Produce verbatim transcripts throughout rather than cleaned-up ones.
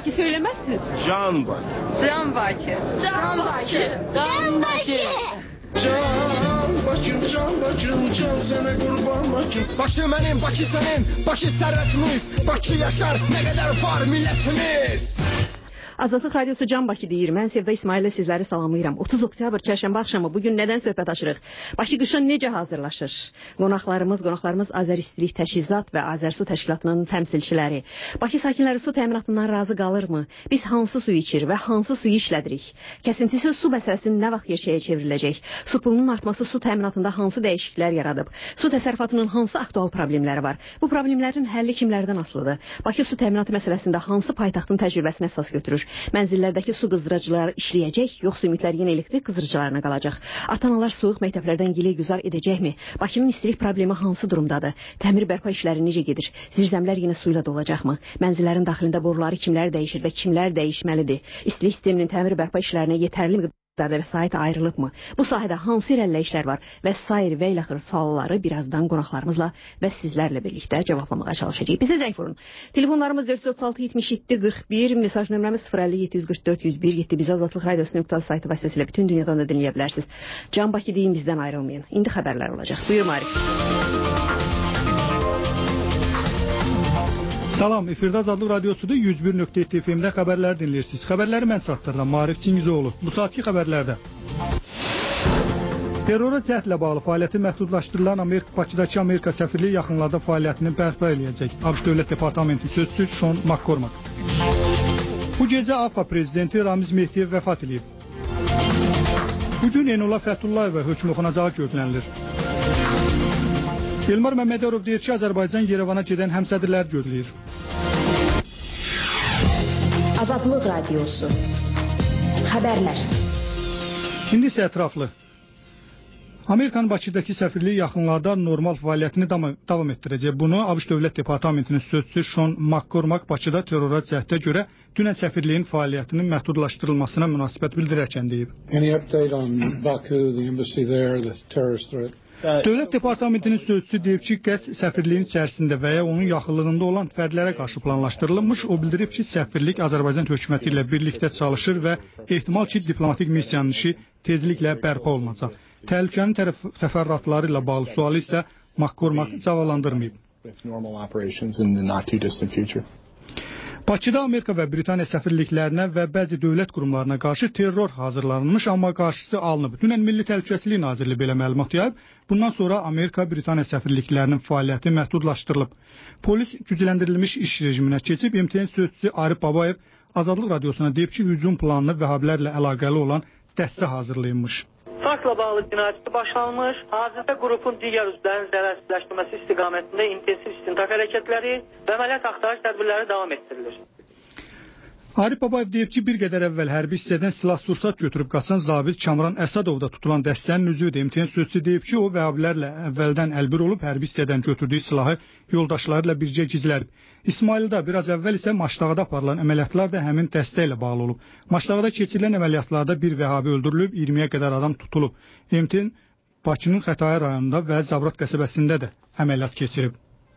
Bakı söylemezsiniz? Can Bakı. Can Bakı. Can Bakı. Can Bakı. Can Bakı, can Bakı, can sana kurban Bakı. Bakı benim, Bakı senin, Bakı servetimiz. Bakı yaşar, ne kadar var milletimiz. Azadlıq Radiosu Can Bakı deyir. Mən Sevda İsmail'lə sizləri salamlayıram. otuz oktyabr çərşənbə axşamı bugün nədən söhbət açırıq? Bakı qışa necə hazırlaşır? Qonaqlarımız, qonaqlarımız Azəristilik Təchizat və Azərsu təşkilatının təmsilçiləri. Bakı sakinləri su təminatından razı qalırmı? Biz hansı suyu içir və hansı suyu işlədirik? Kəsintisiz su məsələsinin nə vaxt gerçəyə çevriləcək? Su pulunun artması su təminatında hansı dəyişikliklər yaradıb? Su təsərrüfatının hansı aktual problemləri var? Bu problemlərin həlli kimlərdən asılıdır? Bakı su təminatı məsələsində hansı paytaxtın təcrübəsini əsas götürür? Mənzillərdəki su qızdırıcıları işləyəcək, yoxsa ümidlər yenə elektrik qızdırıcılarına qalacaq? Ata-analar soyuq məktəblərdən gilə güzar edəcəkmi? Bakının istilik problemi hansı durumdadır? Təmir bərpa işləri necə gedir? Zirzəmilər yenə su ilə dolacaqmı? Mənzillərin daxilində boruları kimlər dəyişir və kimlər dəyişməlidir? İstilik sisteminin təmir bərpa işlərinə yetərli miqdarda vəsait ayrılıbmı? Bu sahədə hansı irəliləyişlər var? Və sair və ilaxır sualları birazdan qonaqlarımızla və sizlərlə birlikdə cevablamağa çalışacağıq. Bizə zəng vurun. Telefonlarımız dörd yüz otuz altı yetmiş yeddi qırx bir, mesaj nömrəmiz sıfır əlli yeddi yüz qırx dörd yüz bir yeddi. Bizi Azadlıq Radiosu nöqtə saytı vasitəsilə bütün dünyadan da dinləyə bilərsiniz. Can Bakı deyin, bizdən ayrılmayın. İndi xəbərlər olacaq. Buyur Marif. Salam, efirdə Azadlıq Radiosu'da yüz bir nöqtə yeddi F M-də xəbərləri dinləyirsiniz. Xəbərləri mən çatdırıram, Marif Çingizoğlu. Bu saatki xəbərlərdə terrora cəhdlə bağlı fəaliyyəti məhdudlaşdırılan Amerika, Bakıdakı Amerika səfirliyi yaxınlarda fəaliyyətini bərpa eləyəcək. ABŞ Dövlət Departamentinin sözçüsü Sean McCormack. Bu gecə A F A prezidenti Ramiz Mehdiyev vəfat edib. Bugün Enola Fəthullayeva hökm oxunacağı gözlənilir. Elmar Məmmədərov deyir ki, Azərbaycan Yerevana gedən həmsədrlər gözləyir. Azadlıq Radiosu xəbərlər. İndi isə ətraflı. Amerikanın Bakıdakı səfirliyi yaxınlarda normal fəaliyyətini davam etdirəcək. Bunu ABŞ Dövlət Departamentinin sözçüsü Sean McCormack Bakıda terrora cəhdə görə dünən səfirliyin fəaliyyətinin məhdudlaşdırılmasına münasibət bildirərkən deyib. Any update on Baku, the embassy there, the terrorist threat? Dövlət Departamentinin sözçüsü deyib ki, qəsd səfirliyin içərisində və ya onun yaxınlığında olan fərdlərə qarşı planlaşdırılmış. O bildirib ki, səfirlik Azərbaycan hökuməti ilə birlikdə çalışır və ehtimal ki, diplomatik missiyanın işi tezliklə bərpa olunacaq. Təhlükənin təfərrüatları ilə bağlı sualı isə McCormack cavablandırmayıb. Bakıda Amerika və Britaniya səfirliklərinə və bəzi dövlət qurumlarına qarşı terror hazırlanmış, amma qarşısı alınıb. Dünən Milli Təhlükəsizlik Nazirliyi belə məlumat yayıb. Bundan sonra Amerika-Britaniya səfirliklərinin fəaliyyəti məhdudlaşdırılıb. Polis gücləndirilmiş iş rejiminə keçib. M T N sözçüsü Arif Babayev Azadlıq Radiosuna deyib ki, hücum planını vəhhabilərlə əlaqəli olan dəstə hazırlayılmış. Faktla bağlı cinayəti başlanmış. Hazırda qrupun digər üzvlərinin zərərsizləşdirməsi istiqamətində intensiv istintaq hərəkətləri və əməliyyat axtarış tədbirləri davam etdirilir. Arif Babayev deyib ki, bir qədər əvvəl hərbi hissədən silah-sursat götürüb qaçan zabit Kamran Əsədovda tutulan dəstənin üzvüdür. M T N sözçüsü deyib ki, o vəhhabilərlə əvvəldən əlbir olub, hərbi hissədən götürdüyü silahı yoldaşları ilə bircə gizlərib. İsmaildə biraz əvvəl isə Maçdağda aparılan əməliyyatlar da həmin dəstə ilə bağlı olub. Maçdağda keçirilən əməliyyatlarda bir vəhhabi öldürülüb, iyirmiyə qədər adam tutulub. M T N Bakının Xətai rayonunda və Zabrat qəsəbəsində də əməliyyat keçirib.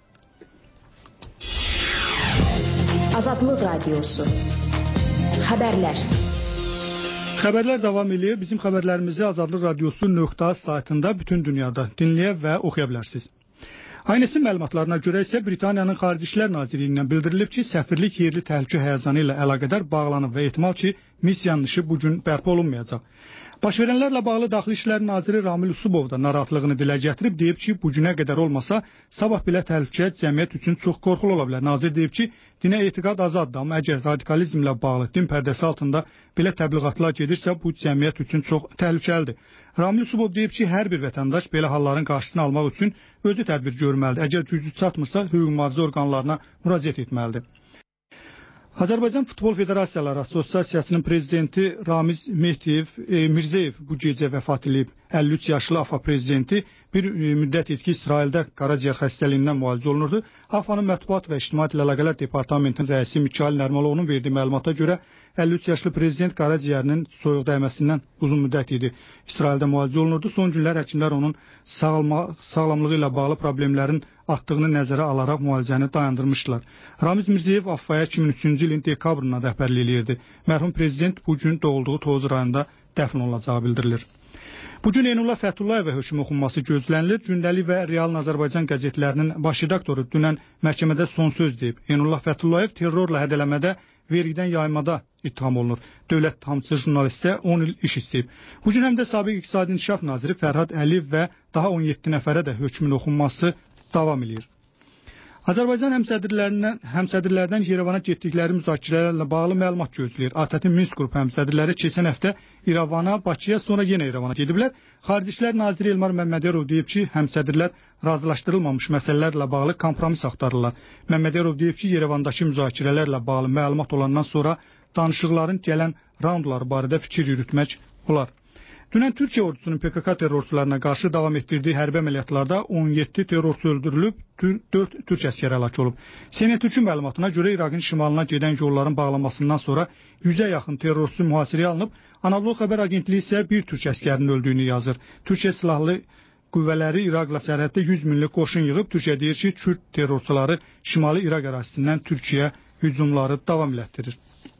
Azadlıq Radiosu xəbərlər. Xəbərlər davam edir. Bizim xəbərlərimizi Azadlıq Radiosu nöqtə saytında bütün dünyada dinləyə və oxuya bilərsiniz. Aynəsin məlumatlarına görə isə Britaniyanın Xarici İşlər Nazirliyindən bildirilib ki, səfirlik yerli təhlükə həyəcanı ilə əlaqədar bağlanıb və ehtimal ki, missiyanın işi bugün bərpa olunmayacaq. Baş verənlərlə bağlı Daxili İşlər Naziri Ramil Usubov da narahatlığını dilə gətirib, deyib ki, bu günə qədər olmasa, sabah belə təhlükə cəmiyyət üçün çox qorxulu ola bilər. Nazir deyib ki, dinə etiqad azaddır, amma əgər radikalizmlə bağlı din pərdəsi altında belə təbliğatlar gedirsə, bu cəmiyyət üçün çox təhlükəlidir. Ramil Usubov deyib ki, hər bir vətəndaş belə halların qarşısını almaq üçün özü tədbir görməlidir. Əgər gücü çatmırsa, hüquq mühafizə orqanlarına müraciət etməlidir. Azərbaycan Futbol Federasiyaları Assosiasiyasının prezidenti Ramiz Mehdiyev e, Mirzəyev bu gecə vəfat edib. əlli üç yaşlı A F A prezidenti bir müddət etki İsraildə qaraciyər xəstəliyindən müalicə olunurdu. A F A-nın Mətbuat və İctimaiyyət Əlaqələr Departamentinin rəisi Mikayıl Nərmalovun verdiyi məlumata görə əlli üç yaşlı prezident qaraciyərinin soyuq dəyməsindən uzun müddət idi İsraildə müalicə olunurdu. Son günlər həkimlər onun sağalma, sağlamlığı ilə bağlı problemlərin artdığını nəzərə alaraq müalicəni dayandırmışdılar. Ramiz Mirzəyev Affaya iki min üçüncü ilin dekabrında rəhbərlik edirdi. Mərhum prezident bu gün doğulduğu Tovuz rayonunda dəfn olacağı bildirilir. Bu gün Eynullah Fəthullayeva hökm oxunması gözlənilir. Gündəlik və Realın Azərbaycan qəzetlərinin baş redaktoru dünən məhkəmədə son söz deyib. Eynullah Fəthullayev terrorla hədələmədə, vergidən yaymada ittiham olunur. Dövlət ittihamçısı jurnalist isə on il iş istəyib. Bu gün həm də sabiq İqtisadi İnkişaf naziri Fərhad Əliyev və daha on yeddi nəfərə də hökmün oxunması davam edir. Azərbaycan həmsədrlərindən, həmsədrlərdən Yerevana getdikləri müzakirələrlə bağlı məlumat gözləyir. ATƏT-in Minsk qrupu həmsədrləri keçən həftə İrəvana, Bakıya, sonra yenə İrəvana gediblər. Xarici İşlər naziri Elmar Məmmədərov deyib ki, həmsədrlər razılaşdırılmamış məsələlərlə bağlı kompromis axtarırlar. Məmmədərov deyib ki, Yerevandakı müzakirələrlə bağlı məlumat olandan sonra danışıqların gələn raundları barədə fikir yürütmək olar. Dünən Türkiyə ordusunun P K K terrorçularına qarşı davam etdirdiyi hərbi əməliyyatlarda on yeddi terrorçu öldürülüb, dörd türk əskəri həlak olub. C N T-in məlumatına görə İraqın şimalına gedən yolların bağlanmasından sonra yüzə yaxın terrorçu mühasirəyə alınıb. Anadolu Xəbər Agentliyi isə bir türk əskərinin öldüyünü yazır. Türkiyə silahlı qüvvələri İraqla sərhəddə yüz minlik qoşun yığıb. Türkiyə deyir ki, Kürd terrorçuları şimali İraq ərazisindən Türkiyəyə hücumları davam elətdirir.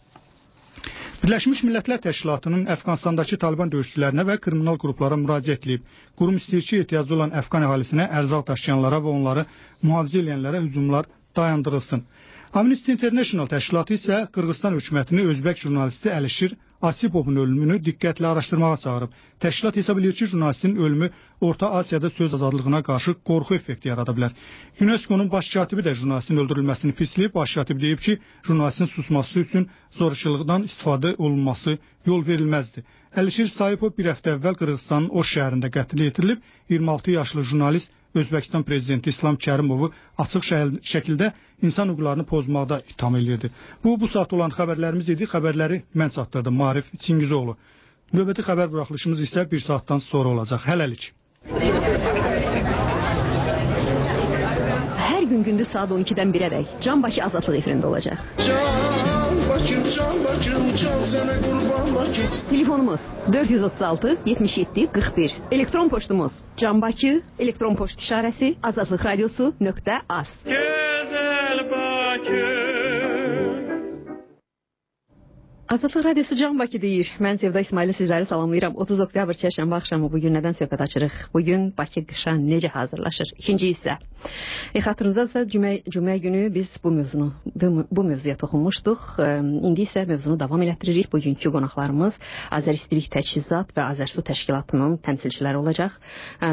Birləşmiş Millətlər Təşkilatının Əfqanistandakı Taliban döyüşçülərinə və kriminal qruplara müraciət edib. Qurum istəyir ki, ehtiyacı olan Əfqan əhalisinə, ərzaq daşıyanlara və onları mühafizə edənlərə hücumlar dayandırılsın. Amnesty International təşkilatı isə Qırğızstan hökumətini özbək jurnalisti Əlişir Asipovun ölümünü diqqətlə araşdırmağa çağırıb. Təşkilat hesab edir ki, jurnalistin ölümü Orta Asiyada söz azadlığına qarşı qorxu effekti yarada bilər. UNESCO-nun baş katibi də jurnalistin öldürülməsini pisləyib. Baş katib deyib ki, jurnalistin susması üçün zorçuluqdan istifadə olunması yol verilməzdir. Əlişir Sayipov bir həftə əvvəl Qırğızstanın Oş şəhərində qətl yetirilib. iyirmi altı yaşlı jurnalist Özbəkistan prezidenti İslam Kərimovu açıq şəkildə insan hüquqlarını pozmaqda ittiham edirdi. Bu, bu saat olan xəbərlərimiz idi. Xəbərləri mən çatdırdım, Marif Çingizoğlu. Növbəti xəbər buraxılışımız isə bir saatdan sonra olacaq. Hələlik. Hər gün gündüz saat on ikidən birədək Can Bakı Azadlıq efirində olacaq. Can Bakım, Can Bakım, can sənə qurban Bakım. Telefonumuz dörd yüz otuz altı yetmiş yeddi qırx bir. Elektron poçtumuz canbakı elektron poçt işarəsi azadlıq radiosu nöqtə az. Gözəl Bakı. Azadlıq Radiosu Can Bakı deyir. Mən Sevda İsmailli sizləri salamlayıram. otuz oktyabr çərşənbə axşamı bugün nədən söhbət açırıq? Bugün Bakı qışa necə hazırlaşır? İkinci hissə. E, xatırınızdadsa cümə, cümə günü biz bu mövzunu bu, bu mövzuya toxunmuşduq. E, indi isə mövzunu davam elətdiririk. Bugünkü qonaqlarımız Azəristilik Təchizat və Azərsu təşkilatının təmsilçiləri olacaq. E,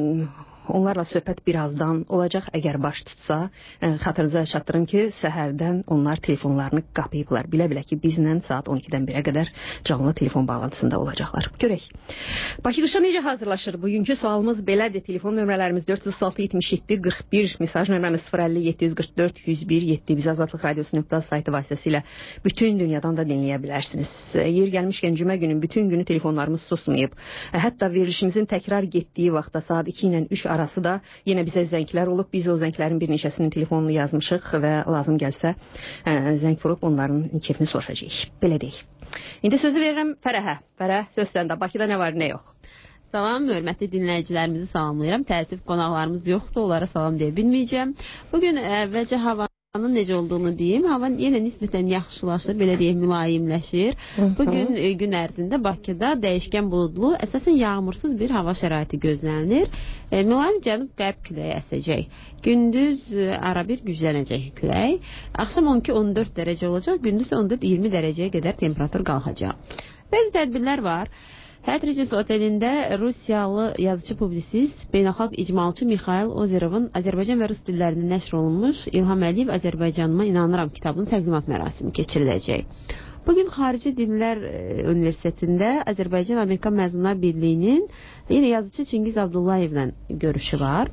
Onlarla söhbət birazdan olacaq. Əgər baş tutsa, ə, xatırınıza çatdırım ki, səhərdən onlar telefonlarını qapayıblar. Bilə-bilə ki, bizlə saat on ikidən birə qədər canlı telefon bağlantısında olacaqlar. Görək. Bakı qışa necə hazırlaşır? Bugünkü sualımız belədir. Telefon nömrələrimiz dörd yüz otuz altı yetmiş yeddi qırx bir, mesaj nömrəmiz sıfır əlli yeddi yüz qırx dörd yüz bir yeddi. Biz Azadlıq Radiosu nöqtə az saytı vasitəsilə bütün dünyadan da dinləyə bilərsiniz. Yer gəlmişkən cümə günü bütün günü telefonlarımız susmayıb. Hətta verilişimizin təkrar getdiyi vaxtda saat iki ilə üç arası da yenə bizə zənglər olub. Biz o zənglərin bir neçəsinin telefonunu yazmışıq və lazım gəlsə ə, zəng vurub onların keyfini soruşacağıq. Belə deyək. İndi sözü verirəm Fərəhə. Fərəh, söz səndə. Bakıda nə var, nə yox? Salam, hörmətli dinləyicilərimizi salamlayıram. Təəssüf qonaqlarımız yoxdur, onlara salam deyə bilməyəcəm. Bugün əvvəlcə hava Havanın necə olduğunu deyim. Hava yenə nisbətən yaxşılaşır, belə deyək, mülayimləşir. Bugün e, gün ərzində Bakıda dəyişkən buludlu, əsasən yağmursuz bir hava şəraiti gözlənilir. E, mülayim cənub-qərb küləyi əsəcək. Gündüz e, ara bir güclənəcək külək. Axşam on iki on dörd dərəcə olacaq, gündüz on dörd iyirmi dərəcəyə qədər temperatur qalxacaq. Bəzi tədbirlər var. Həyat Regency otelində Rusiyalı yazıcı publisist, beynəlxalq icmalçı Mixail Ozerovun Azərbaycan və Rus dillərində nəşr olunmuş İlham Əliyev Azərbaycanıma inanıram kitabının təqdimat mərasimi keçiriləcək. Bugün Xarici Dillər Universitetində Azərbaycan-Amerikan Məzunlar Birliyinin yenə yazıcı Çingiz Abdullayevlə görüşü var.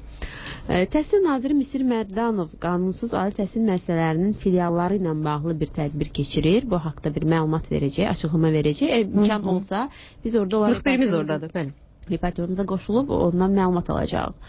Təhsil naziri Misir Mərdanov qanunsuz ali təhsil müəssisələrinin filialları ilə bağlı bir tədbir keçirir. Bu haqda bir məlumat verəcək, açıqlama verəcək. Əgər imkan olsa biz orada olaraq müxbirimiz oradadır, bəli. Reportörümüzə qoşulub ondan məlumat alacağıq.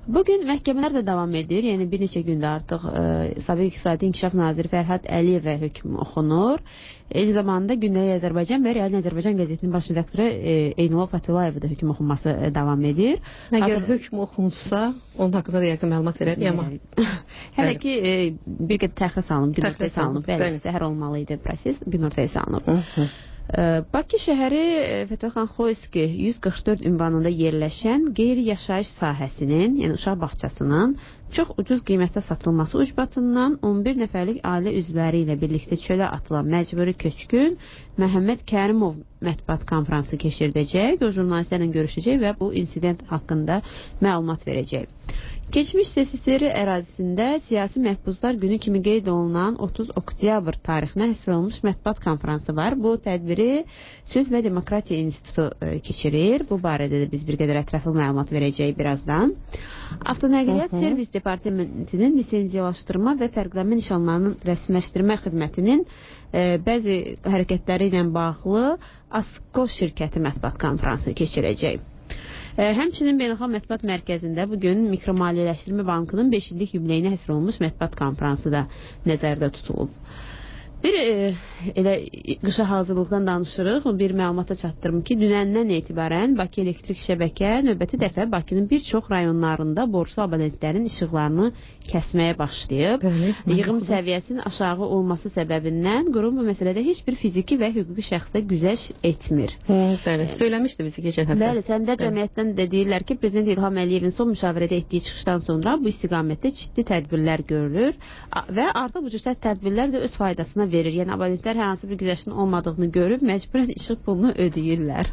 Bugün məhkəmələr də davam edir. Yəni bir neçə gündə artıq e, Sabiq İqtisadi İnkişaf Naziri Fərhad Əliyevə hökm oxunur. Eyni zamanda Gündəlik Azərbaycan və Real Azərbaycan qəzetinin baş redaktoru e, Eynullah Fəthulayevə də hökm oxunması e, davam edir. Əgər Hazır... hökm oxunsa, onun haqqında da yəqin məlumat verər, amma hələ ki e, bir qədər təxirə salınıb, günortaya salınıb. Bəli, səhər olmalı idi proses, günortaya salınıb. Hı -hı. Bakı şəhəri Fətəxan Xoyski yüz qırx dörd ünvanında yerləşən qeyri-yaşayış sahəsinin, yəni uşaq bağçasının çox ucuz qiymətə satılması ucbatından on bir nəfərlik ailə üzvləri ilə birlikdə çölə atılan məcburi köçkün Məhəmməd Kərimov mətbuat konfransı keçirdəcək. O jurnalistlərlə görüşəcək və bu insident haqqında məlumat verəcək. Keçmiş S S R ərazisində siyasi məhbuslar günü kimi qeyd olunan otuz oktyabr tarixinə həsr olunmuş mətbuat konfransı var. Bu tədbiri Sülh və Demokratiya İnstitutu e, keçirir. Bu barədə də biz bir qədər ətraflı məlumat verəcəyik birazdan. Avtonəqliyyat Servis Departamentinin lisenziyalaşdırma və fərqlənmə nişanlarının rəsmiləşdirmə xidmətinin e, bəzi hərəkətləri ilə bağlı ASKO şirkəti mətbuat konfransı keçirəcək. Həmçinin Beynəlxalq Mətbuat Mərkəzində bugün Mikromaliyyələşdirmə Bankının beş illik yubileyinə həsr olunmuş mətbuat konfransı da nəzərdə tutulub. Bir e, elə qışa hazırlıqdan danışırıq. Bir məlumata çatdırım ki, dünəndən etibarən Bakı Elektrik Şəbəkə növbəti dəfə Bakının bir çox rayonlarında borclu abonentlərin işıqlarını kəsməyə başlayıb. Bəli, yığım səviyyəsinin aşağı olması səbəbindən qurum bu məsələdə heç bir fiziki və hüquqi şəxsə güzəşt etmir. Hı, bəli, söyləmişdi bizi keçən həftə. Bəli, səndə cəmiyyətdən də deyirlər ki, Prezident İlham Əliyevin son müşavirədə etdiyi çıxışdan sonra bu istiqamətdə ciddi tədbirlər görülür və artıq bu cür tədbirlər də öz faydasına verir. Yəni abonentlər hər hansı bir güzəştin olmadığını görüb məcburən işıq pulunu ödəyirlər.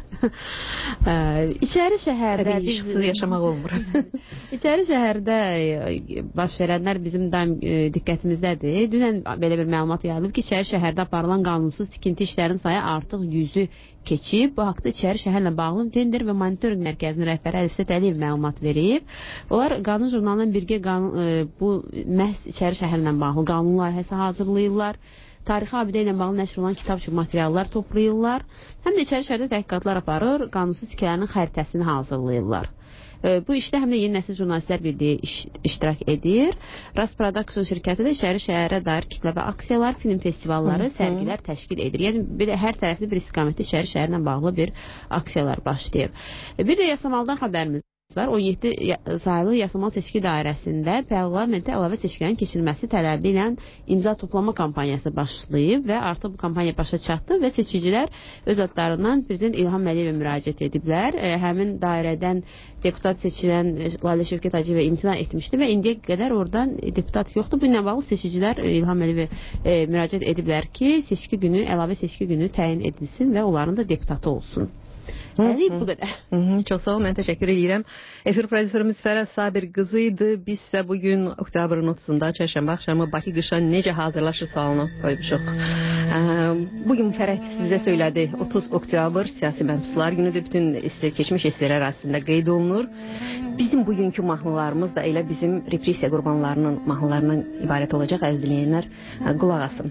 İçəri şəhərdə biz... işıqsız yaşamaq olmur. İçəri şəhərdə baş verənlər bizim daim diqqətimizdədir. Dünən belə bir məlumat yayılıb ki, İçəri şəhərdə aparılan qanunsuz tikinti işlərinin sayı artıq yüzü keçib. Bu haqda İçəri şəhərlə bağlı tender və monitorinq mərkəzinin rəhbəri Əlifsət Əliyev məlumat verib. Onlar qanun jurnalından birgə qanun, bu məhz İçəri şəhərlə bağlı qanun layihəsi hazırlayırlar. Tarixi abidə ilə bağlı nəşr olan kitab üçün materiallar toplayırlar. Həm də içəri şəhərdə təhqiqatlar aparır, qanunsuz tikələrinin xəritəsini hazırlayırlar. Bu işdə həm də Yeni Nəsil Jurnalistlər Birliyi iş, iştirak edir. Rast Production şirkəti də şəhər şəhərə dair kütləvi aksiyalar, film festivalları, Hı -hı. sərgilər təşkil edir. Yəni bir də hər tərəfli bir istiqamətdə şəhər şəhərlə bağlı bir aksiyalar başlayıb. Bir də yasamaldan xəbərimiz var. on yeddi sayılı yasamal seçki dairəsində parlamentə əlavə seçkilərin keçirilməsi tələbi ilə imza toplama kampaniyası başlayıb və artıq bu kampaniya başa çatdı və seçicilər öz adlarından Prezident İlham Əliyevə müraciət ediblər. E, həmin dairədən deputat seçilən Lalə Şövkət Hacıyeva imtina etmişdi və indiyə qədər oradan deputat yoxdur. Bu ilə bağlı seçicilər İlham Əliyevə e, müraciət ediblər ki, seçki günü, əlavə seçki günü təyin edilsin və onların da deputatı olsun. Əli, bu qədər. Hı -hı, çox sağ ol, mən təşəkkür edirəm. Efir prodüserimiz Fərəz Sabir qızı idi. Biz isə bugün oktyabrın otuzunda çərşənbə axşamı Bakı qışa necə hazırlaşır sualını qoymuşuq. Bugün Fərəz bizə söylədi, otuz oktyabr siyasi məhbuslar günüdür. Bütün keçmiş S S R ərazisində qeyd olunur. Bizim bugünkü mahnılarımız da elə bizim repressiya qurbanlarının mahnılarından ibarət olacaq, əziz dinləyənlər. Qulaq asın.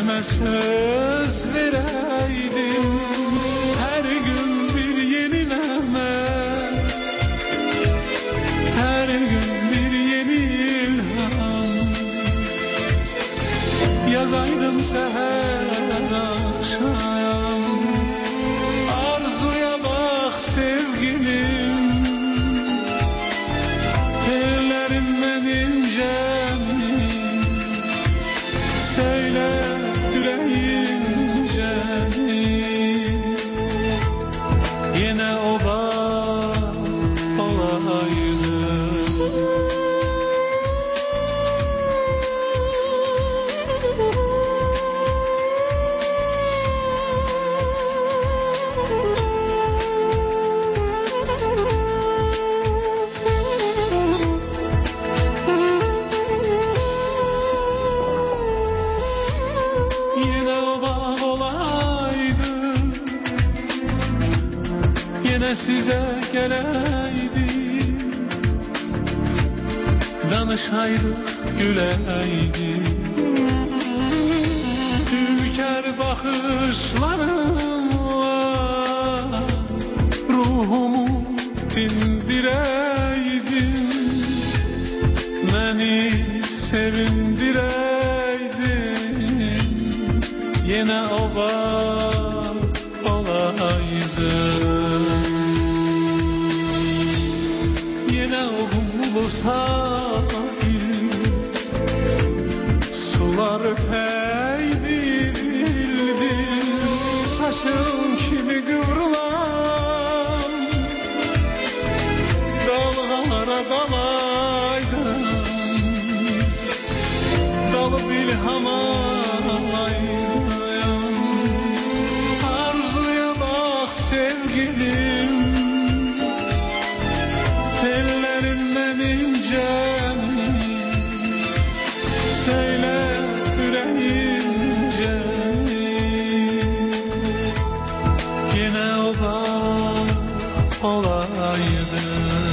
Sənə söz verəydim, hər gün bir yeni nəğmə, hər gün bir yeni ilham, yazaydım səhər axşam. Arzuya bax sevgilim, ellərimdən incəmi, söyle yüreğimcəni, yine o bağ olaydı. Yine o bağ olaydı, yine size geleydi, danışaydık, güleydi. Ülker bakışlarınla ruhumu dindireydin, beni sevindireydin, yine o bağ olaydı. Yine o bu sahil sular öpeydi, saçın kimi kıvrılan dalgalara dalaydım, dalıp ilhama alaydım. Arzuya bak sevgilim, ellerinden incemi, söyle yüreğimcemi, yine o bağ olaydı.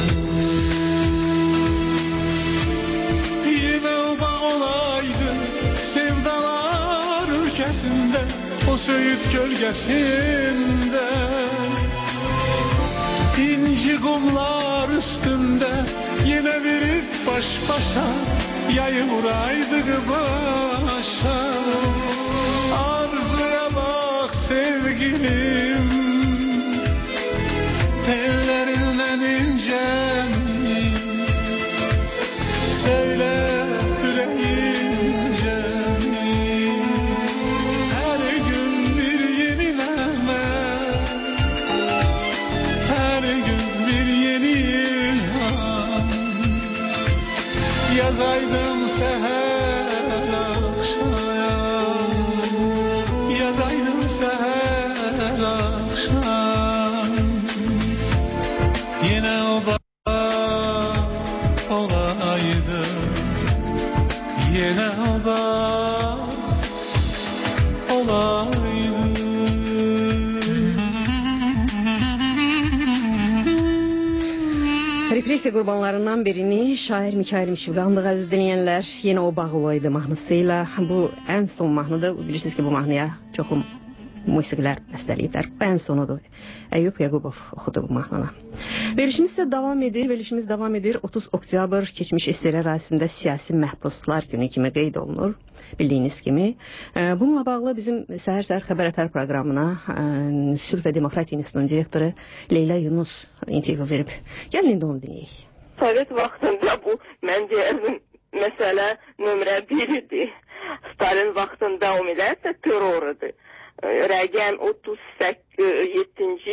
Yine o bağ olaydı, sevdalar ülkesinde, o söğüt gölgesinde, İnci kumlar üstünde, yine verip baş başa yayı vuraydık başa. Arzuya bak sevgilim, ellerinden incemi, söyle yüreğimcemi, her gün bir yeni nəğmə, her gün bir yeni ilham, yazaydım seher akşam, yazaydım seher akşam, yine o bağ olaydı, yine o bağ olaydı. Repressiya qurbanlarından birini şair Mikayıl Mişivqanlıq əziz dinləyənlər, yenə o bağ olaydı mahnısıyla. Bu ən son mahnıdır. Bilirsiniz ki, bu mahnıya çoxum musiqilər bəstələyiblər. Bu ən sonudur. Əyyub Yaqubov oxudu bu mahnını. Verilişimiz isə davam edir. Verilişimiz davam edir. otuz oktyabr keçmiş S S R ərazisində siyasi məhbuslar günü kimi qeyd olunur. Bildiyiniz kimi. Bununla bağlı bizim səhər-səhər xəbər ətər proqramına Sülh və Demokratiya İnstitutunun direktoru Leyla Yunus intervyu verib. Gəlin indi onu dinləyək. Sovet vaxtında bu mən deyərdim məsələ nömrə bir idi. Stalin vaxtında ümumiyyətlə terror idi. Rəqəm otuz yeddinci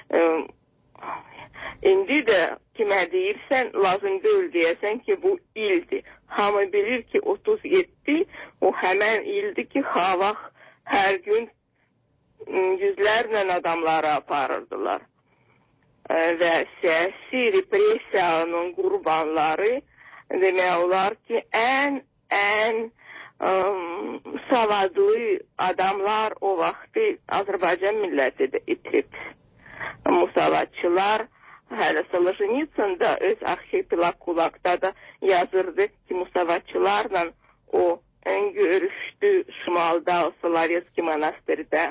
indi də kimə deyirsən lazım deyil deyəsən ki bu ildir. Hamı bilir ki otuz yeddi o həmən ildir ki Xavaq hər gün yüzlərlə adamları aparırdılar. Və siyasi repressiyanın qurbanları demək olar ki ən ən um, savadlı adamlar o vaxtı Azərbaycan milləti də itib. Musavatçılar hələ Solojenisin da öz arxipelag kulaqda da yazırdı ki musavatçılarla o görüşdü Şimalda, Solovetski monastırda.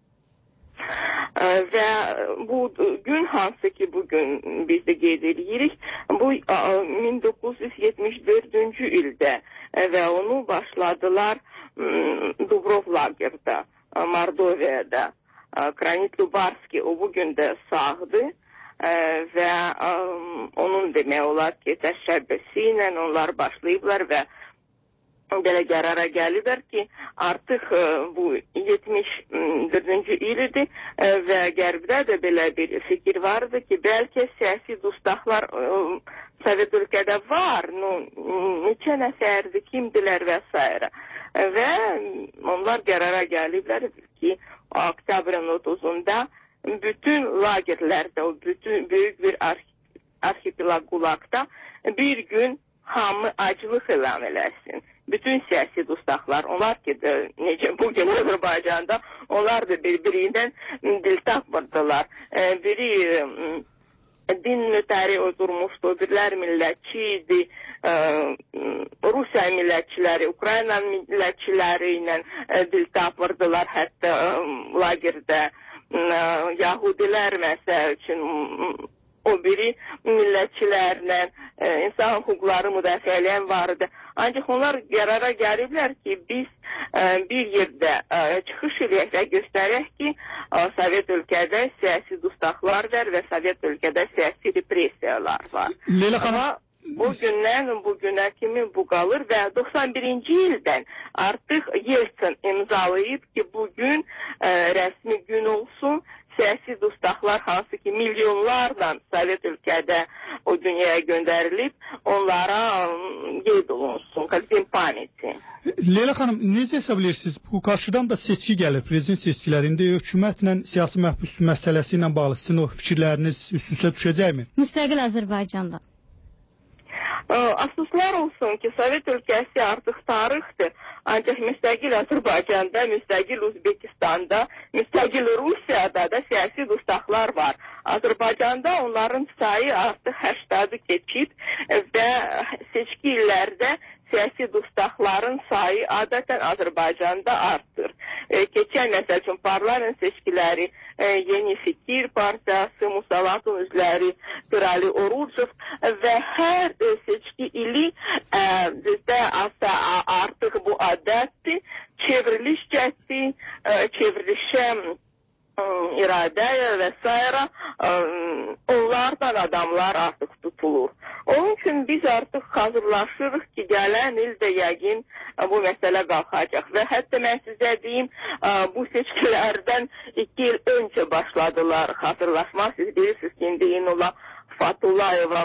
Və bu gün hansı ki bugün biz də qeyd edirik, bu min doqquz yüz yetmiş dördüncü ildə və onu başladılar Dubrov lagerdə, Mordoviyada. Kranit Lubarski o bugün də sağdı və onun demək olar ki təşəbbüsü ilə onlar başlayıblar və belə qərara gəliblər ki, artıq bu yetmiş dördüncü il idi və Qərbdə də belə bir fikir vardı ki, bəlkə siyasi dustaqlar Sovet ölkədə var, neçə nəfərdir, kimdilər və s. Və onlar qərara gəliblər ki, oktyabrın otuzunda bütün lagerlərdə, o bütün böyük bir arxipelag Gulagda bir gün hamı aclıq elan eləsin. Bütün siyasi dustaqlar, onlar ki, necə bugün Azərbaycanda, onlar da bir-birindən dil tapmırdılar. Biri din mütəri oturmuşdu, birlər millətçi idi, Rusiya millətçiləri, Ukrayna millətçiləri ilə dil tapmırdılar, hətta lagerdə Yahudilər məsəl üçün o biri millətçilərlə insan hüquqları müdafiə edən vardı. Ancaq onlar qərara gəliblər ki, biz bir yerdə çıxış edək və göstərək ki, Sovet ölkədə siyasi dustaqlar var və Sovet ölkədə siyasi repressiyalar var. Amma bu gündən bu günə kimi bu qalır və doxsan birinci ildən artıq Yeltsin imzalayıb ki, bugün rəsmi gün olsun. Siyasi dustaqlar hansı ki milyonlarla Sovet ölkədə o dünyaya göndərilib, onlara qeyd olunsun, qalbin pameti. Leyla xanım, necə hesab edirsiniz? Bu qarşıdan da seçki gəlir, prezident seçkilərində hökumətlə siyasi məhbus məsələsi ilə bağlı sizin o fikirləriniz üst-üstə düşəcəkmi? Müstəqil Azərbaycanda. Afsuslar olsun ki, Sovet ölkəsi artıq tarixdir. Ancaq müstəqil Azərbaycanda, müstəqil Özbekistanda, müstəqil Rusiyada da siyasi dustaqlar var. Azərbaycanda onların sayı artıq səksəni keçib və seçki illərdə siyasi dustaqların sayı adətən Azərbaycanda artır. E, keçən məsəl üçün parlament seçkiləri, e, Yeni Fikir Partiyası, Musavatın üzvləri, Pirali Orucov və hər e, seçki ili e, bizdə artıq bu adətdir, çevriliş cəhdi, e, çevrilişə iradəyə və s. onlardan adamlar artıq tutulur. Onun üçün biz artıq hazırlaşırıq ki, gələn ildə yəqin bu məsələ qalxacaq. Və hətta mən sizə deyim, bu seçkilərdən iki il öncə başladılar hazırlaşma. Siz bilirsiniz ki, indi İnula Fatullayeva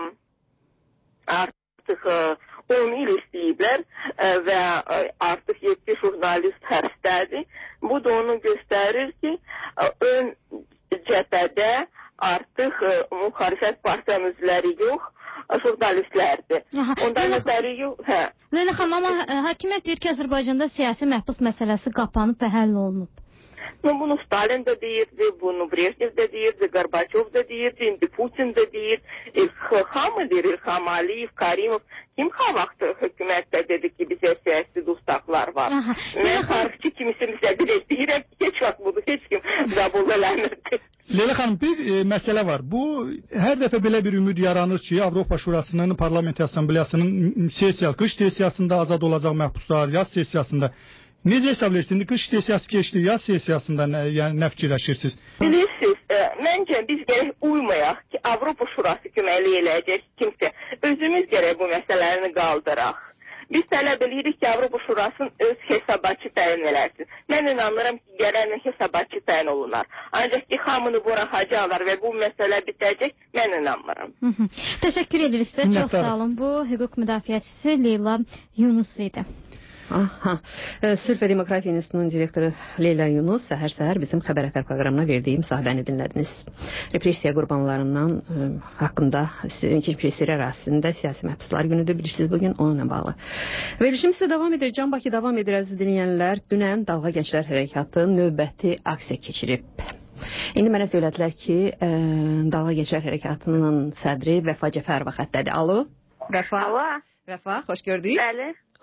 artıq on il istəyiblər və artıq yeddi jurnalist həbsdədir. Bu da onu göstərir ki, ön cəbhədə artıq müxalifət partiyanın üzvləri yox, jurnalistlərdir. Ondan ötəri yox. Hə. Leyla xanım, amma hakimiyyət deyir ki, Azərbaycanda siyasi məhbus məsələsi qapanıb və həll olunub. Bunu Stalin də deyirdi, bunu Brejnev də deyirdi, Gorbaçov da deyirdi, indi Putin də deyir, hamı deyir, İlham Aliyev, Karimov. Kim ha vaxtı hökumətdə dedi ki, bizə siyasi dustaqlar var? Mən tarixçi kimisimizə dirək deyirəm ki, heç vaxt bunu heç kim qəbul eləmirdi. Leyla xanım, bir e, məsələ var. Bu, hər dəfə belə bir ümid yaranır ki, Avropa Şurasının, Parlament Assambleyasının sesiya, qış sesiyasında azad olacaq məhbuslar, yaz sesiyasında. Necə hesab edirsiniz? Qış sesiyası keçdi, yaz sesiyasında nə, yəni, nə fikirləşirsiniz? Bilirsiniz, e, məncə biz gərək uymayaq ki, Avropa Şurası köməkli eləyəcək kimsə. Özümüz gərək bu məsələni qaldıraq. Biz tələb edirik ki, Avropa Şurasının öz hesabatçı təyin eləsin. Mən inanıram ki, gələn hesabatçı təyin olunar. Ancaq ki, hamını buraxacaqlar və bu məsələ bitəcək, mən inanmıram. Hı -hı. Təşəkkür edirik sizə, çox sağ olun. Bu, hüquq müdafiəçisi Leyla Yunus idi. Aha. Sülh və Demokratiya İnstitutunun direktoru Leyla Yunus səhər-səhər bizim Xəbər Ətər proqramına verdiyi müsahibəni dinlədiniz. Repressiya qurbanlarından ə, haqqında repressiya ərazisində siyasi məhbuslar günüdür, bilirsiniz bugün onunla bağlı. Verilişim sizə davam edir. Can Bakı davam edir əziz dinləyənlər. Dünən Dalğa Gənclər Hərəkatı növbəti aksiya keçirib. İndi mənə söylədilər ki, ə, Dalğa Gənclər Hərəkatının sədri Vəfa Cəfərova xəttədir. Alo? Vəfa? Alo? Vəfa, xoş gördük. Bəli.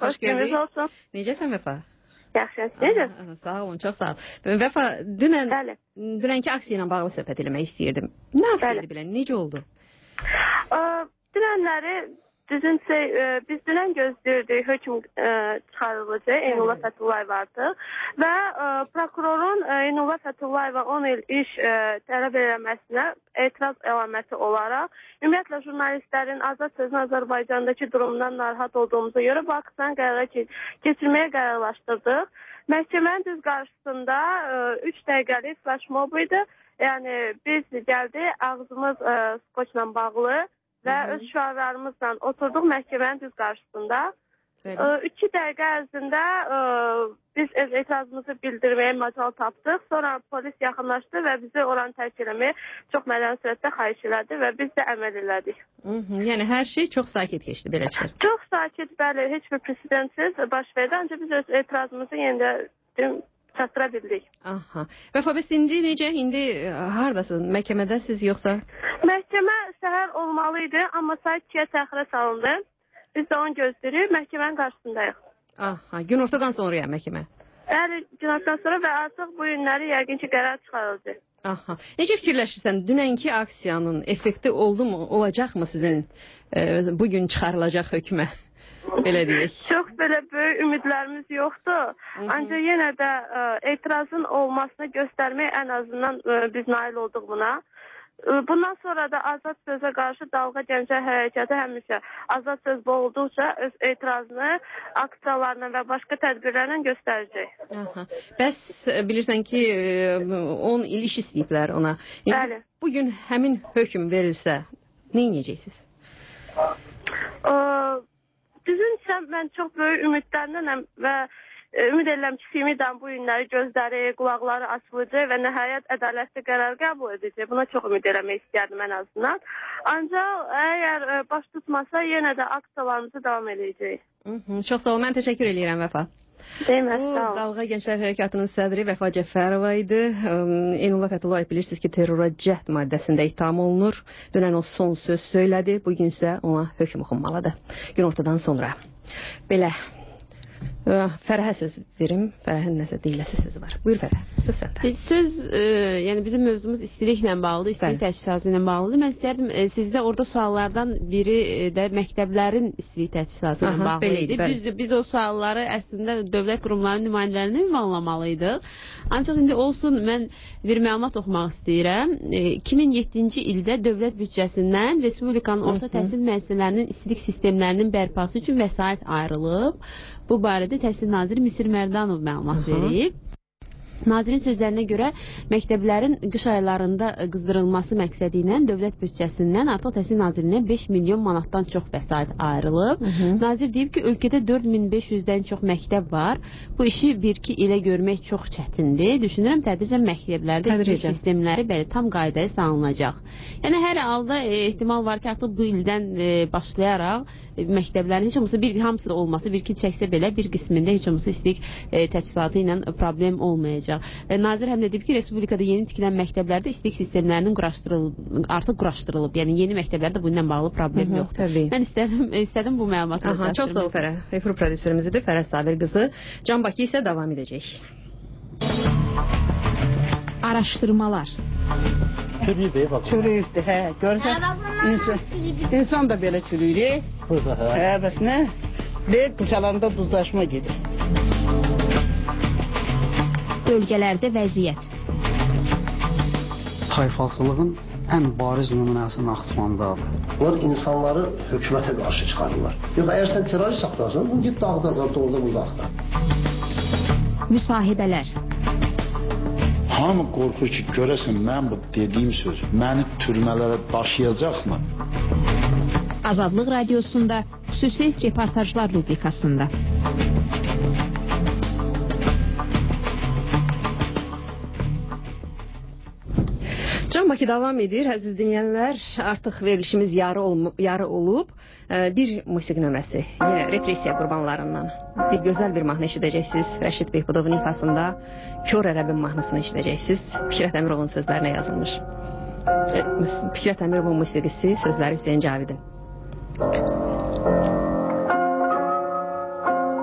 Xoş gününüz olsun. Necəsən Vəfa? Yaxşı, necəsiz? Sağ olun, çox sağ ol. Vəfa, dünən Bəli. dünənki aksiya ilə bağlı söhbət eləmək istəyirdim. Nə aksiya idi bilən? Necə oldu? Ə, dünənləri düzünsə e, biz dünən gözləyirdik hökm e, çıxarılıcı Eynullah Fətullayeva artıq və e, prokurorun e, Eynullah Fətullayeva on il iş e, tələb eləməsinə etiraz əlaməti olaraq ümumiyyətlə jurnalistlərin azad sözün Azərbaycandakı durumundan narahat olduğumuza görə bu aksiyanı qərara keçirməyə qərarlaşdırdıq. Məhkəmənin düz qarşısında üç dəqiqəlik flash mob idi. Yəni biz gəldik, ağzımız e, skoçla bağlı və Hı -hı. öz şüarlarımızla oturduq məhkəmənin düz qarşısında. iki dəqiqə ərzində e, biz öz etirazımızı bildirməyə macal tapdıq. Sonra polis yaxınlaşdı və bizi oranı tərk eləməyə çox mədəni sürətdə xahiş elədi və biz də əməl elədik. Hı -hı. Yəni hər şey çox sakit keçdi belə çıxır. Çox sakit, bəli, heç bir presidentsiz baş verdi. Ancaq biz öz etirazımızı yenə də çatdıra bildik. Aha. Vəfa, bəs indi necə? İndi hardasınız? Məhkəmədəsiz yoxsa? Məhkəmə səhər olmalı idi, amma saat ikiyə təxirə salındı. Biz də onu gözləyirik, məhkəmənin qarşısındayıq. Aha, gün ortadan sonra ya məhkəmə? Bəli, gün ortadan sonra və artıq bu günləri yəqin ki, qərar çıxarılacaq. Aha. Necə fikirləşirsən? Dünənki aksiyanın effekti oldu mu? Olacaqmı sizin e, bugün çıxarılacaq hökmə? Belə deyək. Çox belə böyük ümidlərimiz yoxdur. Hı -hı. Ancaq yenə də e, etirazın olmasını göstərmək ən azından e, biz nail olduq buna. E, bundan sonra da azad sözə qarşı Dalğa Gənclər Hərəkatı həmişə azad söz boğulduqca öz etirazını aksiyalarla və başqa tədbirlərlə göstərəcək. Aha. Bəs bilirsən ki on il iş istəyiblər ona. Bəli. Bugün həmin hökm verilsə, nə edəcəksiniz? E, Düzünsə mən çox böyük ümidlərlənəm və e, ümid edirəm ki, Simidən bu günləri gözləri, qulaqları açılacaq və nəhayət ədalətli qərar qəbul edəcək. Buna çox ümid eləmək istəyərdim ən azından. Ancaq əgər e, baş tutmasa yenə də aksiyalarımızı davam edəcəyik. Çox sağ ol, mən təşəkkür edirəm Vəfa. Deyilmez, Bu sağ ol. Dalğa Gənclər Hərəkatının sədri Vəfa Cəfərova idi. Eynullah Fətullah bilirsiniz ki, terrora cəhd maddəsində ittiham olunur. Dünən o son söz söylədi, bugün isə ona hökm oxunmalıdır. Gün ortadan sonra. Belə. Fərəhə söz verim. Fərəhin nəsə deyiləsi sözü var. Buyur Fərəh, söz səndə. Söz, e, yəni bizim mövzumuz istiliklə bağlıdır, istilik təchizatı ilə bağlıdır. Mən istərdim e, sizdə orada suallardan biri e, də məktəblərin istilik təchizatı ilə bağlı idi. Düzdür, biz o sualları əslində dövlət qurumlarının nümayəndələrinə ünvanlamalıydıq. Ancaq indi olsun, mən bir məlumat oxumaq istəyirəm. E, iki min yeddinci ildə dövlət büdcəsindən Respublikanın orta təhsil müəssisələrinin istilik sistemlərinin bərpası üçün vəsait ayrılıb. Bu barədə Təhsil naziri Misir Mərdanov məlumat verib. Nazirin sözlərinə görə məktəblərin qış aylarında qızdırılması məqsədi ilə dövlət büdcəsindən artıq Təhsil Nazirliyinə beş milyon manatdan çox vəsait ayrılıb. Hı -hı. Nazir deyib ki, ölkədə dörd min beş yüzdən çox məktəb var. Bu işi bir iki ilə görmək çox çətindir. Düşünürəm tədricən məktəblərdə istilik sistemləri belə tam qaydaya salınacaq. Yəni hər halda e, ehtimal var ki, artıq bu ildən e, başlayaraq e, məktəblərin heç olmasa bir hamısı da olmasa bir iki çəksə belə bir qismində heç olmasa istilik e, təchizatı ilə problem olmayacaq. Nazir həm də deyib ki, Respublikada yeni tikilən məktəblərdə istilik sistemlərinin quraşdırılıb, artıq quraşdırılıb. Yəni yeni məktəblərdə bununla bağlı problem Hı -hı, yoxdur. Təbii. Mən istədim, istədim bu məlumatı. Aha, çox sağ ol Fərəh. Efru prodüserimiz idi, Fərəh Sabir qızı. Can Bakı isə davam edəcək. Araşdırmalar. Çürüyüdür, bax. Çürüyüdür, hə. Görürsən? İnsan, insan da belə çürüyür. Burada, hə. Hə, bəs nə? Deyir, qıçalarında duzlaşma gedir. Bölgələrdə vəziyyət. Tayfalçılığın ən bariz nümunəsi Naxçıvandadır. Onlar insanları hökumətə qarşı çıxarırlar. Yox, əgər sən terrorist axtarsan, bunu git dağda azad, orada burada axtar. Müsahibələr. Hamı qorxur ki, görəsən mən bu dediyim söz məni türmələrə daşıyacaqmı? Azadlıq Radiosunda xüsusi reportajlar rubrikasında. Can Bakı davam edir. Əziz dinləyənlər, artıq verilişimiz yarı, ol yarı olub. Bir musiqi nömrəsi, yenə repressiya qurbanlarından. Bir gözəl bir mahnı eşidəcəksiniz. Rəşid Beypudovun ifasında Kör Ərəbin mahnısını eşidəcəksiniz. Fikrət Əmirovun sözlərinə yazılmış. Fikrət Əmirovun musiqisi, sözləri Hüseyn Cavidin.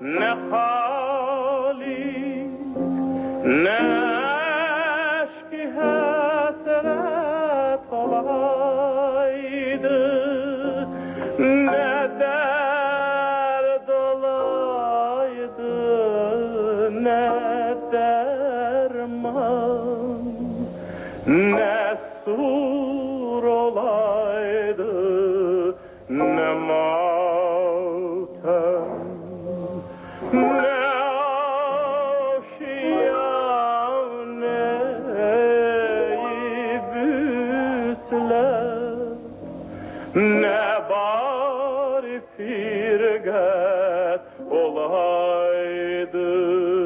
ne hali ne aşk-ı hasret olaydı ne dert olaydı ne derman ne sur olaydı ne matem ne aşiyaneyi büsler ne bari firgat olaydı.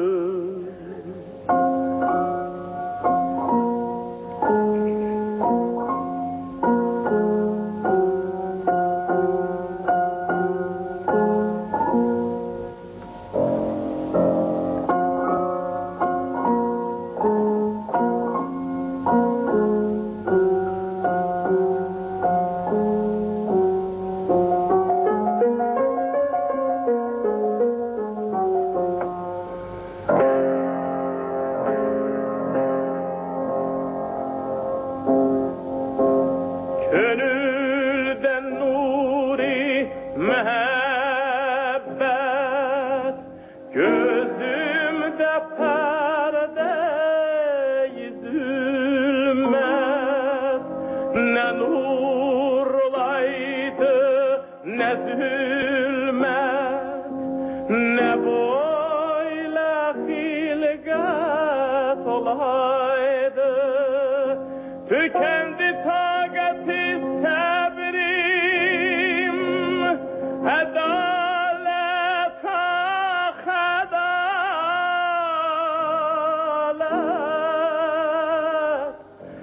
Gönülden nuri mehabbet gözümde perde-i zulmet ne nurlaydı ne zulmet ne böyle hilgat olaydı tükendi taqati sabrim adalet ah adalet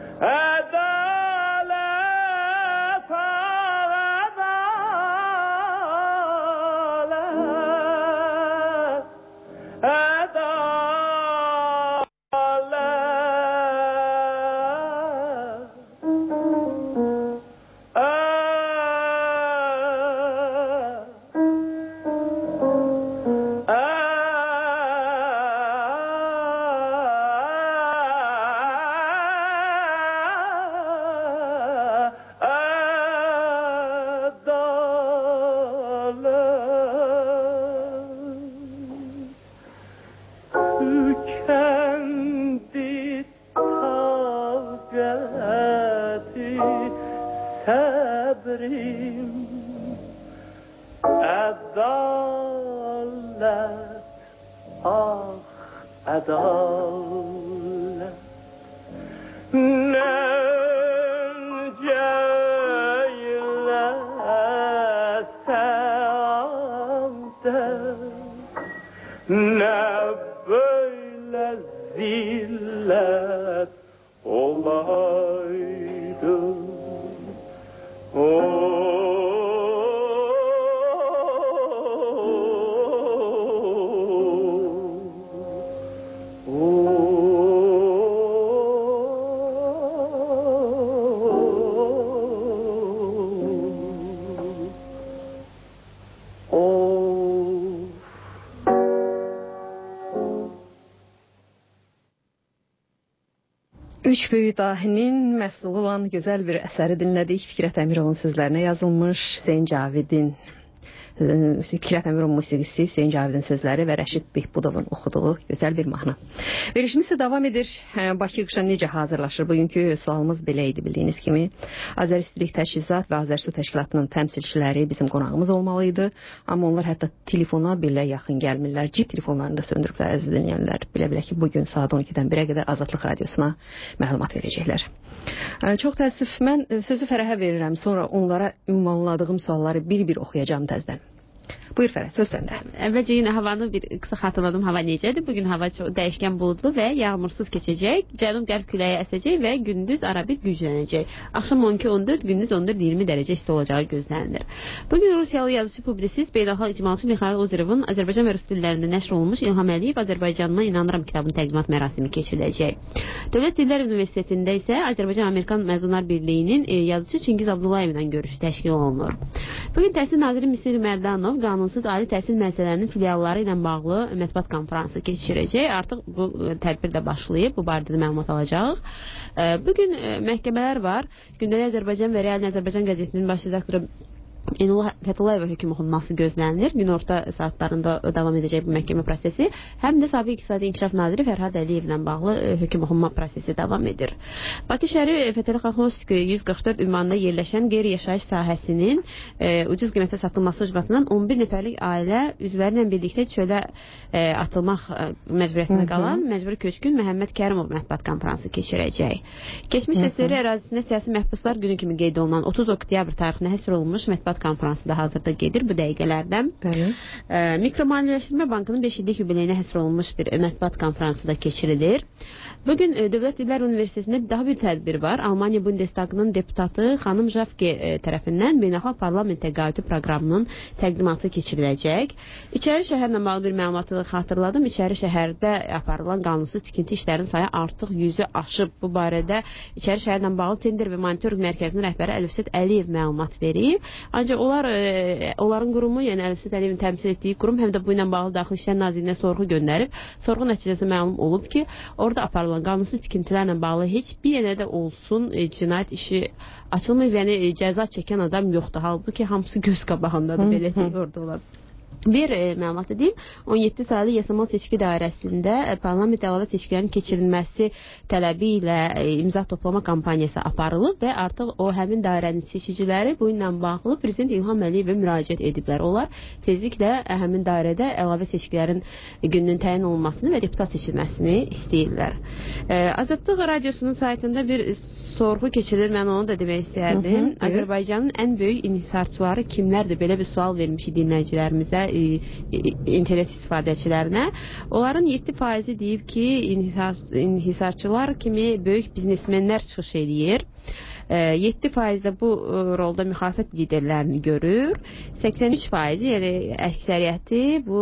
adalet ah adalet tükendi taqati sabrim adalet ah adalet ne önceyle saadet ne böyle zillet olaydı. Üç Böyük Dahinin məhsulu olan gözəl bir əsəri dinlədik. Fikrət Əmirovun sözlərinə yazılmış, Hüseyn Cavidin Fikrət Əmirov musiqisi, Hüseyn Cavidin sözləri və Rəşid Behbudovun oxuduğu gözəl bir mahnı. Verilişimiz isə davam edir. Bakı qışa necə hazırlaşır? Bugünkü sualımız belə idi, bildiyiniz kimi. Azəristilik Təchizat və Azərsu Təşkilatının təmsilçiləri bizim qonağımız olmalıydı. Amma onlar hətta telefona belə yaxın gəlmirlər. Cib telefonlarını da söndürüblər, əziz dinləyənlər. Bilə-bilə ki, bugün saat on ikidən birə qədər Azadlıq Radiosuna məlumat verəcəklər. Çox təəssüf, mən sözü Fərəhə verirəm. Sonra onlara ünvanladığım sualları bir-bir oxuyacağım təzdən. Buyur Fərəh, söz səndə. Əvvəlcə yenə havanı bir qısa xatırladım, hava necədir? Bugün hava çox dəyişkən buludlu və yağmursuz keçəcək. Cənub-qərb küləyi əsəcək və gündüz arabir güclənəcək. Axşam on iki on dörd, gündüz on dörd iyirmi dərəcə isti olacağı gözlənilir. Bugün Rusiyalı yazıcı, publisist, beynəlxalq icmalçı Mixail Ozerovun Azərbaycan və rus dillərində nəşr olunmuş İlham Əliyev Azərbaycanıma İnanıram kitabının təqdimat mərasimi keçiriləcək. Dövlət Dillər Universitetində isə Azərbaycan-Amerikan Məzunlar Birliyinin yazıcı Çingiz Abdullayevlə görüşü təşkil olunur. Bugün Təhsil naziri Misir Mərdanov qanunsuz ali təhsil müəssisələrinin filialları ilə bağlı mətbuat konfransı keçirəcək. Artıq bu tədbir də başlayıb, bu barədə də məlumat alacağıq. Bu gün məhkəmələr var. Gündəlik Azərbaycan və Real Azərbaycan qəzetinin baş redaktoru Eynullah Fətullayeva hökm oxunması gözlənilir. Günorta saatlarında davam edəcək bu məhkəmə prosesi. Həm də Sabiq İqtisadi İnkişaf naziri Fərhad Əliyevlə bağlı hökm oxunma prosesi davam edir. Bakı şəhəri Fətəli Xaxovski yüz qırx dörd ünvanında yerləşən qeyri-yaşayış sahəsinin e, ucuz qiymətə satılması ucbatından on bir nəfərlik ailə üzvləri ilə birlikdə çölə e, atılmaq e, məcburiyyətində qalan məcburi köçkün Məhəmməd Kərimov mətbuat konfransı keçirəcək. Keçmiş S S R ərazisində siyasi məhbuslar günü kimi qeyd olunan otuz oktyabr tarixinə həsr olunmuş mətbuat konfransı da hazırda gedir bu dəqiqələrdən. E, Mikromaliyyələşdirmə Bankının beş illik yubileyinə həsr olunmuş bir mətbuat konfransı da keçirilir. Bugün e, Dövlət Dillər Universitetində daha bir tədbir var. Almaniya Bundestagının deputatı xanım Jafke e, tərəfindən Beynəlxalq Parlament Təqaüdü proqramının təqdimatı keçiriləcək. İçəri şəhərlə bağlı bir məlumatı xatırladım. İçəri şəhərdə aparılan qanunsuz tikinti işlərinin sayı artıq yüzü aşıb. Bu barədə İçəri şəhərlə bağlı tender və monitorinq mərkəzinin rəhbəri Əlifsət Əliyev məlumat verib. Ancaq onlar e, onların qurumu, yəni Əlifsət Əliyevin təmsil etdiyi qurum həm də bu ilə bağlı Daxili İşlər Nazirliyinə sorğu göndərib. Sorğu nəticəsi məlum olub ki, orada aparılan qanunsuz tikintilərlə bağlı heç bir yenə də olsun e, cinayət işi açılmır, yəni e, cəza çəkən adam yoxdur. Halbuki hamısı göz qabağındadır, belə deyil orada olar. Bir e, məlumat edeyim. on yeddi saylı yasamal seçki dairəsində e, parlament əlavə seçkilərin keçirilməsi tələbi ilə e, imza toplama kampaniyası aparılıb və artıq o həmin dairənin seçiciləri bu ilə bağlı Prezident İlham Əliyevə müraciət ediblər. Onlar tezliklə e, həmin dairədə əlavə seçkilərin gününün təyin olunmasını və deputat seçilməsini istəyirlər. E, Azadlıq Radiosunun saytında bir sorğu keçirilir. Mən onu da demək istəyərdim. Hı -hı, Azərbaycanın ən böyük inhisarçıları kimlərdir? Belə bir sual vermişik dinləyicilərimizə, e, e, internet istifadəçilərinə. Onların yeddi faizi deyib ki, inhisar, inhisarçılar kimi böyük biznesmenlər çıxış eləyir. yeddi faiz də bu rolda müxalifət liderlərini görür. səksən üç faiz, yəni əksəriyyəti bu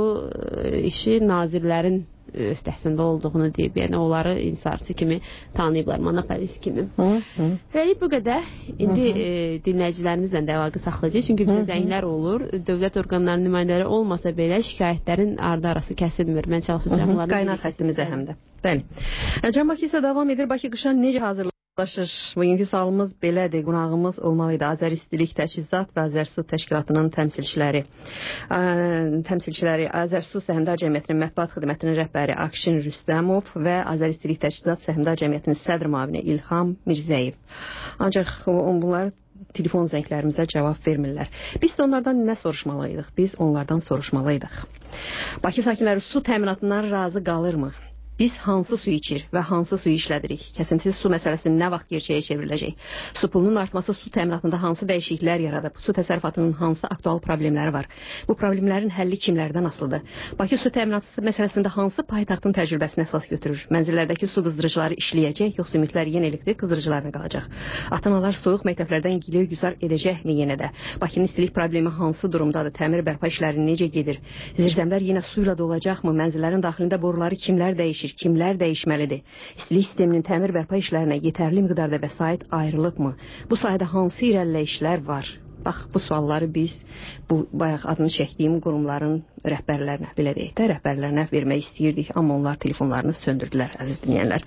işi nazirlərin öhdəsində olduğunu deyib, yəni onları insarçı kimi tanıyıblar, monopolist kimi. Hələ bu qədər. İndi e, dinləyicilərimizlə də əlaqə saxlayacağıq, çünki bizə zənglər olur. Dövlət orqanlarının nümayəndələri olmasa belə şikayətlərin ardı arası kəsilmir. Mən çalışacağım onları. Qaynar xəttimizə həm də. Bəli. Can Bakı isə davam edir. Bakı qışa necə hazırlanır? Bugünkü sualımız belədir. Qonağımız olmalıydı. Azəristilik Təchizat və Azərsu təşkilatının təmsilçiləri. Ə, təmsilçiləri Azərsu Səhmdar Cəmiyyətinin mətbuat xidmətinin rəhbəri Akşin Rüstəmov və Azəristilik Təchizat Səhmdar Cəmiyyətinin sədr müavini İlham Mirzəyev. Ancaq bunlar telefon zənglərimizə cavab vermirlər. Biz onlardan nə soruşmalıydıq? Biz onlardan soruşmalıydıq. Bakı sakinləri su təminatından razı qalırmı? Biz hansı su içir və hansı suyu işlədirik? Kəsintisiz su məsələsi nə vaxt gerçəyə çevriləcək? Su pulunun artması su təminatında hansı dəyişikliklər yaradıb? Su təsərrüfatının hansı aktual problemləri var? Bu problemlərin həlli kimlərdən asılıdır? Bakı su təminatı məsələsində hansı paytaxtın təcrübəsini əsas götürür? Mənzillərdəki su qızdırıcıları işləyəcək, yoxsa ümidlər yenə elektrik qızdırıcılarına qalacaq? Ata-analar soyuq məktəblərdən giliyə güzar edəcəkmi yenə də? Bakının istilik problemi hansı durumdadır? Təmir bərpa işləri necə gedir? Zirzəmlər yenə su ilə dolacaqmı? Mənzillərin daxilində boruları kimlər dəyişir? Kimlər dəyişməlidir? İstilik sisteminin təmir bərpa işlərinə yetərli miqdarda vəsait ayrılıbmı? Bu sayədə hansı irəliləyişlər var? Bax, bu sualları biz bu bayaq adını çəkdiyim qurumların rəhbərlərinə, belə deyək də, rəhbərlərinə vermək istəyirdik, amma onlar telefonlarını söndürdülər, əziz dinləyənlər.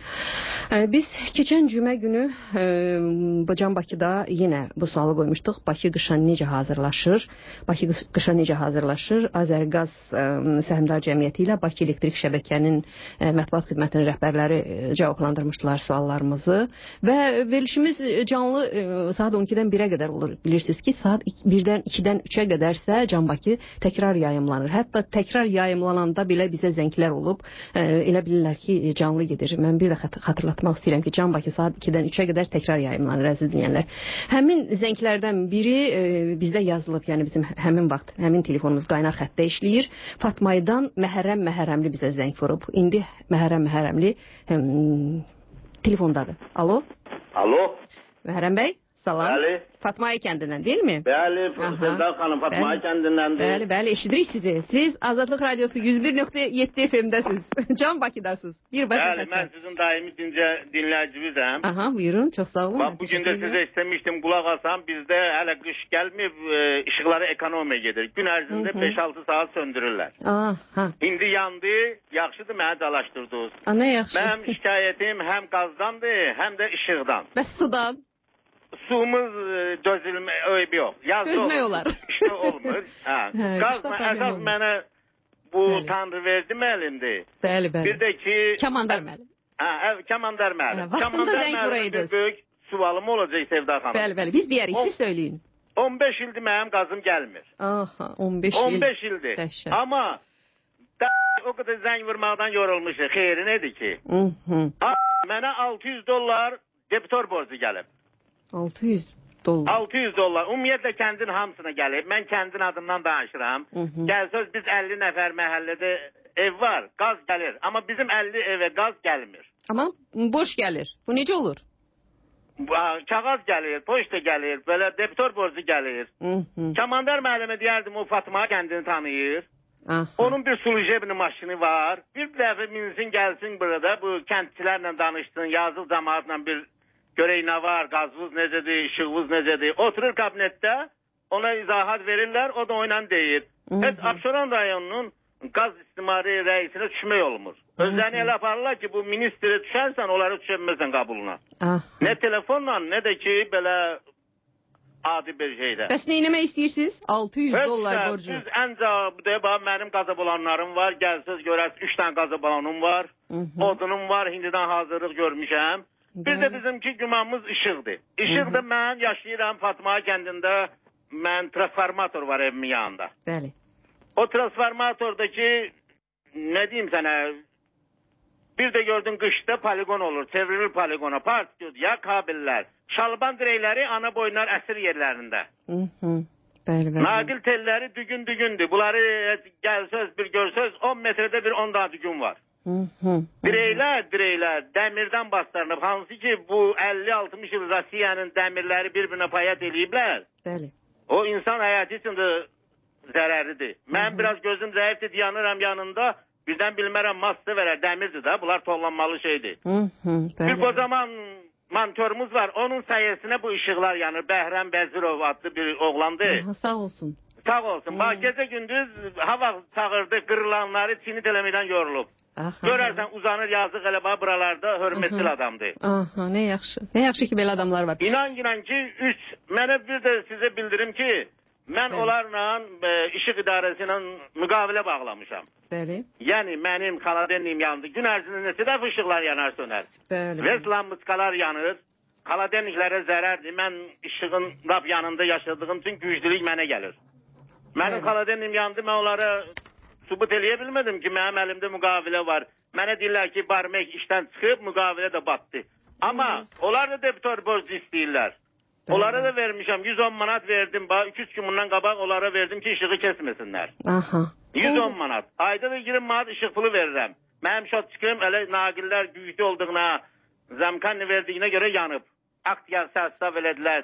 Biz keçən cümə günü e, Can Bakıda yenə bu sualı qoymuşduq. Bakı qışa necə hazırlaşır? Bakı qışa necə hazırlaşır? Azərqaz e, Səhmdar Cəmiyyəti ilə Bakı Elektrik Şəbəkənin e, mətbuat xidmətinin rəhbərləri e, cavablandırmışdılar suallarımızı və verilişimiz canlı e, saat on ikidən birə qədər olur. Bilirsiniz ki, saat birdən ikidən üçə qədərsə Can Bakı təkrar yayımlanır. Hətta təkrar yayımlananda belə bizə zənglər olub. E, elə bilirlər ki, canlı gedir. Mən bir də xatırlatmaq istəyirəm ki, Can Bakı saat ikidən üçə qədər təkrar yayımlanır, əziz dinləyənlər. Həmin zənglərdən biri e, bizdə yazılıb, yəni bizim həmin vaxt, həmin telefonumuz qaynar xəttdə işləyir. Fatmaydan Məhərrəm Məhərrəmli bizə zəng vurub. İndi Məhərrəm Məhərrəmli həm, telefondadır. Alo? Alo? Məhərrəm bəy, Salam. Bəli. Fatmaya kəndindən, deyilmi? Bəli, Sevda xanım Fatmaya kəndindəndir. Bəli, bəli, eşidirik sizi. Siz Azadlıq Radiosu yüz bir nöqtə yeddi F M-dəsiz. Can Bakıdasınız. Bir Bəli, mən sizin daimi dinləyicimizəm. Aha, buyurun, çox sağ olun. Bax, bugün də sizə istəmişdim, qulaq asam, bizdə hələ qış gəlməyib, işıqları ekonomiya gedir. Gün ərzində beş altı saat söndürürlər. Aha. İndi yandı, yaxşıdır, mənə dalaşdırdınız. A, nə yaxşı. Mənim şikayətim həm qazdandır, həm də işıqdan. Bəs sudan? Suyumuz dözülmə, öyle yox. Dözmək olar. İşte olmur. Qazla əsas mənə bu Tanrı verdi müəllimdir. Bəli, bəli. Bir də ki... Kamandar müəllim. Hə, Kamandar müəllim. Vaxtında zəng vuraydınız. Böyük sualım olacaq Sevda xanım. Bəli, bəli, biz deyərik, siz söyləyin. on beş ildir mənim qazım gəlmir. Aha, on beş il. on beş ildir. Dəhşət. Amma o qədər zəng vurmaqdan yorulmuşuq. Xeyri nədir ki? Mənə altı yüz dollar debitor borcu gəlib. altı yüz dollar. altı yüz dollar. Ümumiyyətlə kəndin hamısına gəlib. Mən kəndin adından danışıram. Gəlsəz biz əlli nəfər məhəllədə ev var, qaz gəlir. Amma bizim əlli evə qaz gəlmir. Amma boş gəlir. Bu necə olur? Kağız gəlir, poçta gəlir, belə debitor borcu gəlir. Kamandar müəllimə deyərdim, o Fatma kəndini tanıyır. Aha. Onun bir sulujebni maşını var. Bir dəfə minsin gəlsin burada, bu kəndçilərlə danışsın, yazıq cəmaatla bir görək nə var, qazvız necədir, işığvız necədir. Oturur kabinetdə, ona izahat verirlər, o da oyla deyir. Heç Abşeron rayonunun qaz istimari rəisinə düşmək olmur. Özlərini elə aparırlar ki, bu ministrə düşərsən, onları düşürməsən qabuluna. Nə telefonla, nə də ki, belə adi bir şeydə. Bəs nə eləmək istəyirsiniz? altı yüz dollar borcu. Siz ən cavabıdır, mənim qazab olanlarım var, gəlsiniz görəsiz, üç dənə qazab olanım var, odunum var, hindidən hazırlıq görmüşəm. Bir də bizimki gümanımız işıqdır. İşıqdır, mən yaşayıram Fatma kəndində, mən transformator var evimin yanında. Bəli. O transformatordakı, nə deyim sənə, bir də gördün qışda poligon olur, çevrilir poligona, partiyor, ya kabellər, şalban dirəkləri ana boyunlar əsir yerlərində. Bəli, bəli. Naqil telləri dügün-dügündür. Bunları gəlsəz, bir görsəz, on metrədə bir on daha dügün var. Dirəklər, dirəklər, dəmirdən bastırılıb. Hansı ki, bu əlli altmış il Rusiyanın dəmirləri bir-birinə payat eləyiblər. Bəli. O insan həyatı üçün də zərərlidir. Mən biraz gözüm zəifdir, dayanıram yanında, birdən bilmərəm, massa verər, dəmirdir də, bunlar tollanmalı şeydir. Bir qocaman mantörümüz var, onun sayesinde bu ışıqlar yanır. Bəhrəm Bəzirov adlı bir oğlandır. Sağ olsun. Sağ olsun. Bax, gecə gündüz hava çağırdı, qırılanları çini telemədən yorulub. Görərsən uzanır yazıq elə bax buralarda hörmətli adamdır. Aha, nə yaxşı. Nə yaxşı ki belə adamlar var. İnan inan ki üç, mənə bir də sizə bildirim ki, mən Bəli. onlarla e, işıq idarəsilə müqavilə bağlamışam. Bəli. Yəni mənim xaladenim yandı. Gün ərzində neçə dəfə ışıqlar yanar sönər. Bəli. Vez lamıçkalar yanır. Xaladeniklərə zərərdir. Mən işığın rab yanında yaşadığım üçün güclülük mənə gəlir. Mənim xaladenim yandı, mən onlara subut eləyə bilmədim ki, mənim əlimdə müqavilə var. Mənə deyirlər ki, barmək işdən çıxıb, müqavilə də batdı. Amma onlar da debitor borcu istəyirlər. Onlara da vermişəm, yüz on manat verdim, iki üç gün bundan qabaq onlara verdim ki, işığı kesmesinlər. Aha. yüz on manat. Ayda da iyirmi manat işıq pulu verirəm. Mənim şot çıxım, elə naqillər güclü olduğuna, zəmkanlı verdiyinə görə yanıb. Akt yazsa elədilər.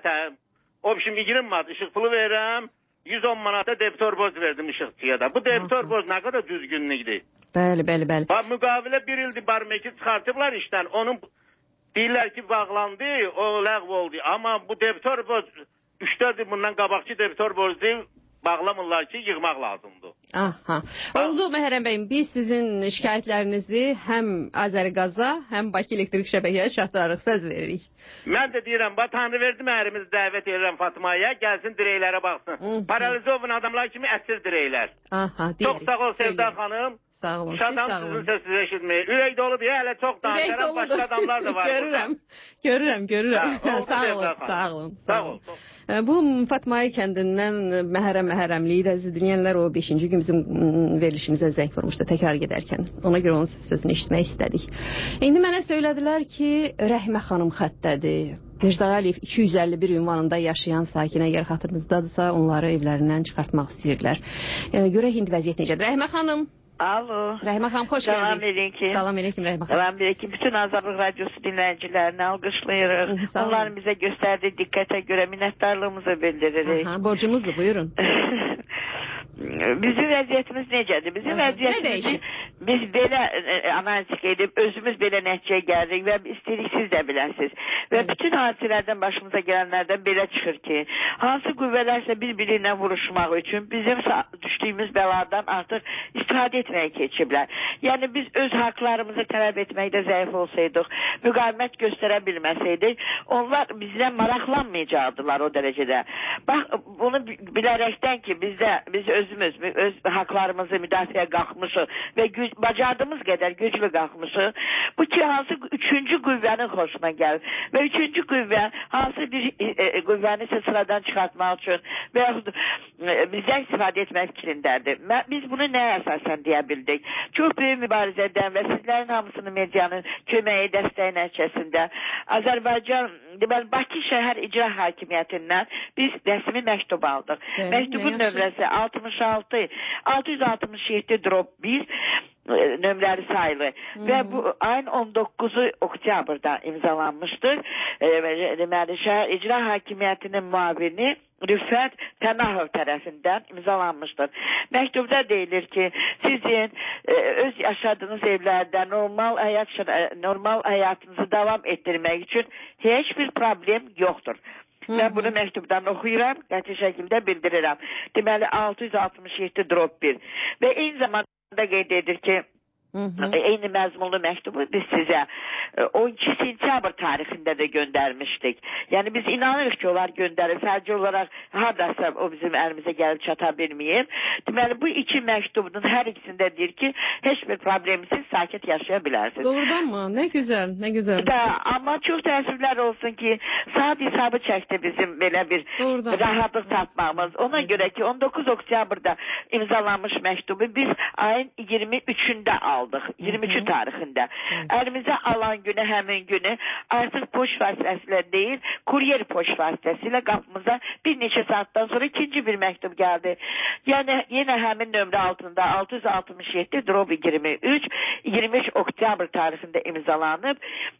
O biçim iyirmi manat işıq pulu verirəm, yüz on manata debitor borc verdim işıqçıya da. Bu debitor borc nə qədər düzgünlükdir. Bəli, bəli, bəli. Bax, müqavilə bir ildir barmeki çıxartıblar işdən. Onun deyirlər ki, bağlandı, o ləğv oldu. Amma bu debitor borc, üç dörd il bundan qabaqçı debitor borcu bağlamırlar ki, yığmaq lazımdır. Aha. Oldu Məhərrəm bəyim, biz sizin şikayətlərinizi həm Azərqaza, həm Bakı elektrik şəbəkəyə çatdırarıq, söz veririk. Mən də deyirəm, bax, Tanrı verdi məhrimizi dəvət edirəm Fatmaya, gəlsin dirəklərə baxsın. Paralizovun adamlar kimi əsir dirəklər. Aha, deyərik. Çox sağ ol Sevda xanım. Sağ olun. Şadam sizin səsinizi eşitməyə. Ürək dolu deyə hələ çox danışaram, başqa adamlar da var. Görürəm, görürəm, görürəm. Sağ olun, sağ olun. Sağ olun. Bu Fatmaya kəndindən Məhərrəm Məhərrəmliyi də siz dinləyənlər o beşinci gün bizim verilişimizə zəng vurmuşdu təkrar gedərkən. Ona görə onun sözünü eşitmək istədik. İndi mənə söylədilər ki, Rəhimə xanım xəttədir. Necda Əliyev iki yüz əlli bir ünvanında yaşayan sakin, əgər xatırınızdadırsa, onları evlərindən çıxartmaq istəyirlər. Görək indi vəziyyət necədir. Rəhimə xanım. Alo. Rəhimə xanım, xoş Salam gəldik. aleyküm. Salam aleyküm Rəhimə xanım. Salam aleyküm. Bütün Azadlıq Radyosu dinləyicilərini alqışlayırıq. Onların bizə göstərdiyi diqqətə görə minnətdarlığımızı bildiririk. Aha, borcumuzdur, buyurun. Bizim vəziyyətimiz necədir? Bizim vəziyyətimiz biz belə analitik edib özümüz belə nəticəyə gəldik və istəyirik siz də biləsiniz. Və bütün hadisələrdən başımıza gələnlərdən belə çıxır ki, hansı qüvvələrsə bir-birinə vuruşmaq üçün bizim düşdüyümüz bəladan artıq istifadə etməyə keçiblər. Yəni biz öz haqlarımızı tələb etməkdə zəif olsaydıq, müqavimət göstərə bilməsəydik, onlar bizdən maraqlanmayacaqdılar o dərəcədə. Bax, bunu bilərəkdən ki, bizdə, biz özümüz öz haqlarımızı müdafiəyə qalxmışıq və güc, bacardığımız qədər güclü qalxmışıq. Bu ki, hansı üçüncü qüvvənin xoşuna gəlir. Və üçüncü qüvvə hansı bir e, qüvvəni sıradan çıxartmaq üçün və yaxud e, bizdən istifadə etmək fikrindədir. Biz bunu nəyə əsasən deyə bildik? Çox böyük mübarizədən və sizlərin hamısının medianın köməyi, dəstəyi nəticəsində Azərbaycan, deməli, Bakı şəhər icra hakimiyyətindən biz rəsmi məktub aldıq. Bəli, məktubun nömrəsi altmış altı altı yüz altmış yeddi bir nömrəli sayılı və bu ayın on dokkuzu oktyabrda imzalanmışdır. E, deməli, şəhər icra hakimiyyətinin muavini Rüfət Pənahov tərəfindən imzalanmışdır. Məktubda deyilir ki, sizin e, öz yaşadığınız evlərdə normal həyat normal həyatınızı davam etdirmək üçün heç bir problem yoxdur. Mən bunu məktubdan oxuyuram, qəti şəkildə bildirirəm. Deməli, altı yüz altmış yeddi bir və eyni zamanda qeyd edir ki, Hı -hı. eyni məzmunlu məktubu biz sizə on iki sentyabr tarixində də göndərmişdik. Yəni biz inanırıq ki, onlar göndərir. Fərci olaraq haradasa o bizim əlimizə gəlib çata bilməyib. Deməli, bu iki məktubun hər ikisində deyir ki, heç bir problemsiz sakit yaşaya bilərsiniz. Doğrudan mı? Nə gözəl, nə gözəl. Da, amma çox təəssüflər olsun ki, saat hesabı çəkdi bizim belə bir Doğrudan. rahatlıq tapmamız. Ona görə ki, on dokuz oktyabrda imzalanmış məktubu biz ayın iyirmi üçündə aldıq. iyirmi üçü tarixində. Əlimizə alan günü, həmin günü artıq poçt vasitəsilə deyil, kuryer poçt vasitəsilə qapımıza bir neçə saatdan sonra ikinci bir məktub gəldi. Yəni, yenə həmin nömrə altında altı yüz altmış yeddi iyirmi üç iyirmi üç oktyabr tarixində imzalanıb.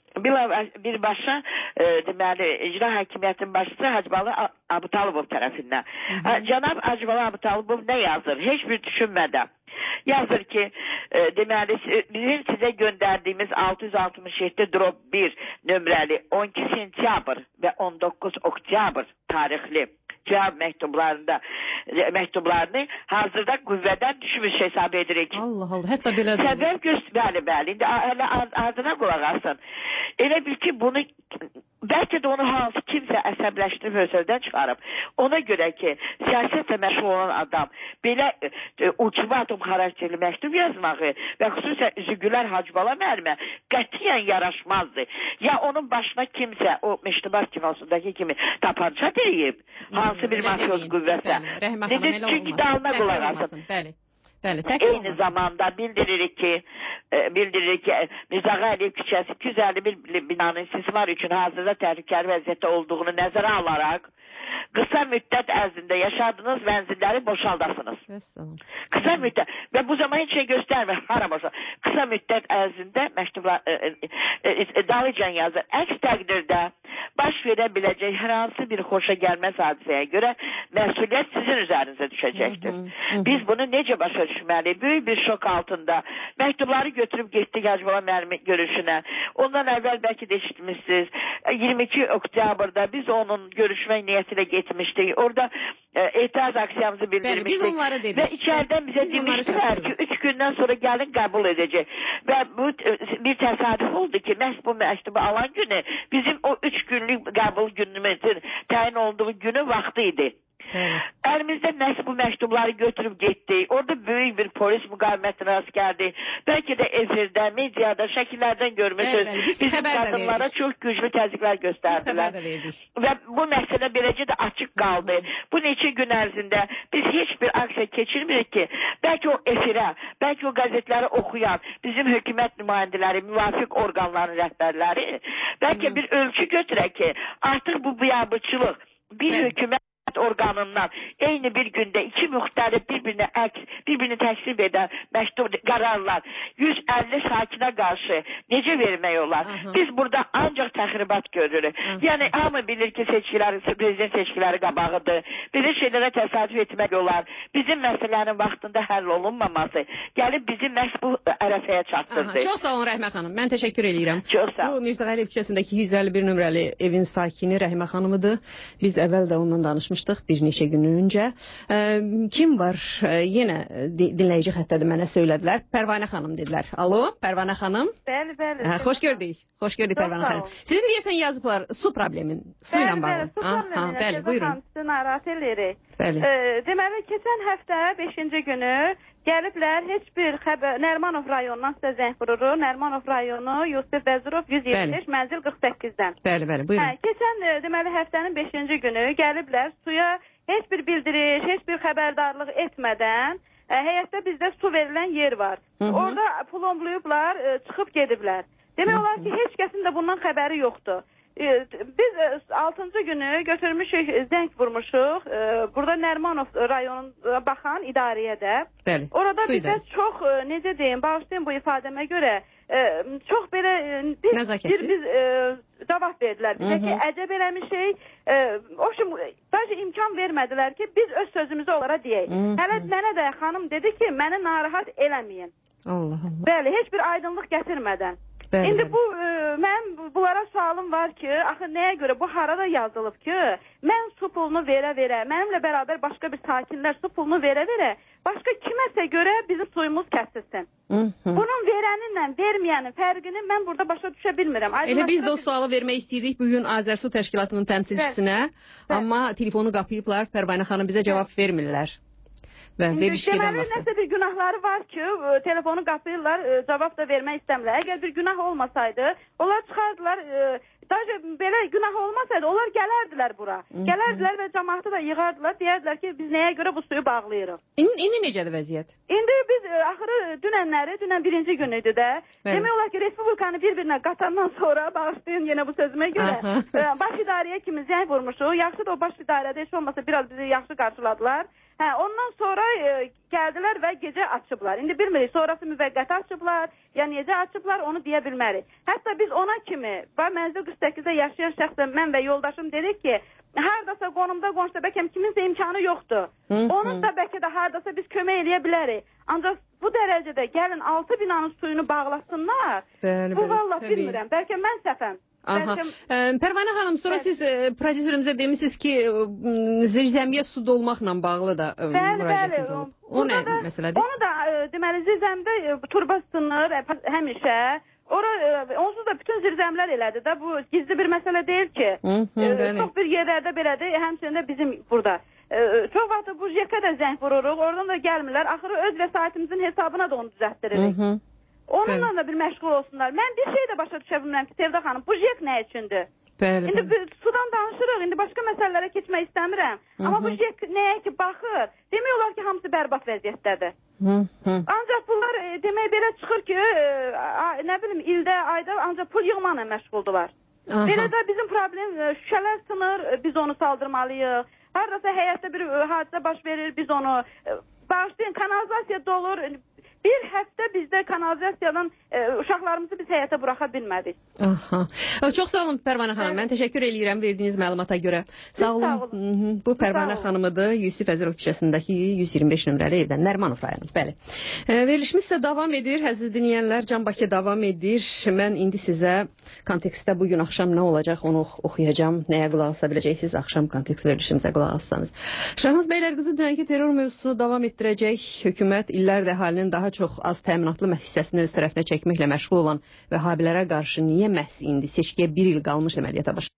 Birbaşa e, deməli, icra hakimiyyətinin başçısı Hacıbalı Abutalov tərəfindən. Cənab Hacıbalı Abutalov nə yazır? Heç bir düşünmədən. Yazır ki, e, deməli, bizim sizə göndərdiyimiz altı yüz altmış yeddi bir nömrəli on iki sentyabr və on doqquz oktyabr tarixli cavab məktublarında məktublarını hazırda qüvvədən düşmüş hesab edirik. Allah Allah, hətta belə də. Səbəb göstər, bəli, bəli. İndi hələ ardına qulaq asın. Elə bil ki, bunu bəlkə də onu hansı kimsə əsəbləşdirib hösəldən çıxarıb. Ona görə ki, siyasətlə məşğul olan adam belə e, ultimatum xarakterli məktub yazmağı və xüsusən Üzügülər Hacıbala müəllimə qətiyyən yaraşmazdı. Ya onun başına kimsə o Məştubat kinosundakı kimi tapança deyib, hansı bir mafyoz qüvvəsə. Necə çünki dalına qulaq asın. Bəli. Bəli, eyni zamanda bildiririk ki, e, bildiririk ki, Mirzağa Əliyev küçəsi iki yüz əlli bir binanın istismar üçün hazırda təhlükəli vəziyyətdə olduğunu nəzərə alaraq qısa müddət ərzində yaşadığınız mənzilləri boşaldasınız. Qısa müddət və bu zaman heç şey göstərmir. Hara boşal? Qısa müddət ərzində məktublar e, e, e, dalıcan yazır. Əks təqdirdə baş verə biləcək hər hansı bir xoşa gəlməz hadisəyə görə məsuliyyət sizin üzərinizə düşəcəkdir. Hı -hı. Biz bunu necə başa düşməliyik? Böyük bir şok altında məktubları götürüb getdik Hacıbala müəllimi görüşünə. Ondan əvvəl bəlkə də eşitmişsiniz. iyirmi iki oktyabrda biz onun görüşmək niyyətilə getmişdik. Orada e, etiraz aksiyamızı bildirmişdik. Bəli, biz onları dedik. Və içəridən bizə demişdilər ki, üç gündən sonra gəlin qəbul edəcək. Və bu bir təsadüf oldu ki, məhz bu məktubu alan günü bizim o üç günlük qəbul günümüzün təyin olduğu günü vaxtı idi. Evet. Əlimizdə məhz bu məktubları götürüb getdik. Orada böyük bir polis müqavimətinə rast gəldi. Bəlkə də efirdə, mediada, şəkillərdən görmüşsünüz. Evet, biz bizim qadınlara çox güclü təzyiqlər göstərdilər. Və bu məsələ beləcə də açıq qaldı. Hı. Bu neçə gün ərzində biz heç bir aksiya keçirmirik ki, bəlkə o efirə, bəlkə o qəzetləri oxuyan bizim hökumət nümayəndələri, müvafiq orqanların rəhbərləri, bəlkə Hı. bir ölçü götürək ki, artıq bu biabırçılıq bir Hı. hökumət dövlət orqanından eyni bir gündə iki müxtəlif bir-birinə əks, bir-birini təklif edən məktub qərarlar yüz əlli sakinə qarşı necə vermək olar? Aha. Biz burada ancaq təxribat görürük. Aha. Yəni hamı bilir ki, seçkiləri, prezident seçkiləri qabağıdır. Belə şeylərə təsadüf etmək olar. Bizim məsələnin vaxtında həll olunmaması gəlib bizi məhz bu ərəfəyə çatdırdı. Çox sağ olun Rəhimə xanım. Mən təşəkkür edirəm. Çox sağ olun. Bu Mirzə Əliyev küçəsindəki yüz əlli bir nömrəli evin sakini Rəhimə xanımıdır. Biz əvvəl də ondan danışmışdıq bir neçə gün öncə. E, kim var? E, yenə dinləyici xəttədir, mənə söylədilər. Pərvanə xanım dedilər. Alo, Pərvanə xanım. Bəli, bəli. Hə, xoş gördük. Xoş gördük Pərvanə xanım. Sizin deyəsən yazıblar su problemin, su ilə bağlı. Bəli, bəli, su problemin. Bəli, buyurun. Sizi narahat edirik. Bəli. E, deməli, keçən həftə beşinci günü gəliblər heç bir xəbər, Nərimanov rayonundan sizə zəng vurur. Nərimanov rayonu, Yusif Vəzirov yüz iyirmi beş, mənzil qırx səkkizdən. Bəli, bəli, buyurun. Hə, keçən deməli həftənin beşinci günü gəliblər suya heç bir bildiriş, heç bir xəbərdarlıq etmədən ə, həyətdə bizdə su verilən yer var. Hı -hı. Orada plomblayıblar, ə, çıxıb gediblər. Demək olar ki, heç kəsin də bundan xəbəri yoxdur. Biz altıncı günü götürmüşük, zəng vurmuşuq. Burada Nərimanov rayonuna baxan idarəyə də. Bəli. Orada bizə çox, necə deyim, bağışlayın bu ifadəmə görə, çox belə biz, bir, biz cavab verdilər bizə ki, əcəb eləmişik. O üçün, sadəcə imkan vermədilər ki, biz öz sözümüzü onlara deyək. Hələ mənə də xanım dedi ki, məni narahat eləməyin. Allah Allah. Bəli, heç bir aydınlıq gətirmədən. Bəli, İndi bəli. bu e, mənim bunlara sualım var ki, axı nəyə görə bu harada yazılıb ki, mən su pulunu verə-verə, mənimlə bərabər başqa bir sakinlər su pulunu verə-verə, başqa kiməsə görə bizim suyumuz kəsilsin. Hı -hı. Bunun verəninlə verməyənin fərqini mən burada başa düşə bilmirəm. Elə biz də o sualı vermək istəyirdik bugün Azərsu təşkilatının təmsilçisinə, amma telefonu qapıyıblar, Pərvanə xanım bizə cavab vermirlər. Və veriş deməli, nəsə bir günahları var ki, telefonu qapıyırlar, cavab da vermək istəmirlər. Əgər bir günah olmasaydı, onlar çıxardılar, daha belə günah olmasaydı, onlar gələrdilər bura. Hı -hı. Gələrdilər və cəmaatı da yığardılar, deyərdilər ki, biz nəyə görə bu suyu bağlayırıq. İndi, indi necədir vəziyyət? İndi biz axırı dünənləri, dünən birinci gün idi də, demək olar ki, Respublikanı bir-birinə qatandan sonra, bağışlayın yenə bu sözümə görə, baş idarəyə kimi zəng vurmuşuq. Yaxşı da o baş idarədə heç olmasa biraz bizi yaxşı qarşıladılar. Hə, ondan sonra e, gəldilər və gecə açıblar. İndi bilmirik, sonrası müvəqqəti açıblar, ya necə açıblar, onu deyə bilmərik. Hətta biz ona kimi, mənzil qırx səkkizdə yaşayan şəxsən mən və yoldaşım dedik ki, hardasa qonumda, qonşuda bəlkə kiminsə imkanı yoxdur. Hı -hı. Onun da bəlkə də hardasa biz kömək eləyə bilərik. Ancaq bu dərəcədə gəlin altı binanın suyunu bağlasınlar. Bəli, bu bəli, vallahi təbii. bilmirəm, bəlkə mən səhvəm. Aha. Ə, Pərvanə xanım, sonra bəli. Siz ə, prodüserimizə demişsiniz ki, zirzəmiyə su dolmaqla bağlı da ə, bəli, müraciətiniz bəli. olub. O nə da, məsələdir? Onu da ə, deməli zirzəmdə ə, turba sınır ə, həmişə. Ora ə, onsuz da bütün zirzəmlər elədi də. Bu gizli bir məsələ deyil ki. Hı -hı, ə, çox bir yerlərdə belədir, həmçinin də bizim burada. Ə, çox vaxt bu jekə də zəng vururuq, oradan da gəlmirlər. Axırı öz vəsaitimizin hesabına da onu düzəltdiririk. Hı -hı. Onunla bəli. Da bir məşğul olsunlar. Mən bir şey də başa düşə bilmirəm ki, Sevda xanım, bu jek nə üçündür? Bəli, indi bəli. Sudan danışırıq, indi başqa məsələlərə keçmək istəmirəm. Hı -hı. Amma bu jek nəyə ki baxır, demək olar ki, hamısı bərbad vəziyyətdədir. Hı -hı. Ancaq bunlar e, demək belə çıxır ki, e, nə bilim, ildə, ayda ancaq pul yığmaqla məşğuldular. Aha. Belə də bizim problem, e, şüşələr sınır, e, biz onu saldırmalıyıq. Hardasa həyətdə bir e, hadisə baş verir, biz onu e, bağışlayın, kanalizasiya dolur. Bir həftə bizdə kanalizasiyadan e, uşaqlarımızı biz həyata buraxa bilmədik. Aha. Çox sağ olun Pərvanə xanım. Evet. Mən təşəkkür eləyirəm verdiyiniz məlumata görə. Sağ olun. Sağ olun. Bu Pərvanə xanımıdır. Yusif Vəzirov küçəsindəki yüz iyirmi beş nömrəli evdən, Nərimanov rayonu. Bəli. E, verilişimiz isə davam edir. Əziz dinləyənlər, Can Bakı davam edir. Mən indi sizə kontekstdə bu gün axşam nə olacaq onu oxuyacağam. Nəyə qulaq asa biləcəksiniz axşam kontekst verilişimizə qulaq assanız. Şahnaz Bəylərqızı dünənki terror mövzusunu davam etdirəcək. Hökumət illərdir əhalinin daha çox az təminatlı hissəsini öz tərəfinə çəkməklə məşğul olan vəhabilərə qarşı niyə məhz indi seçkiyə bir il qalmış əməliyyata başlayır?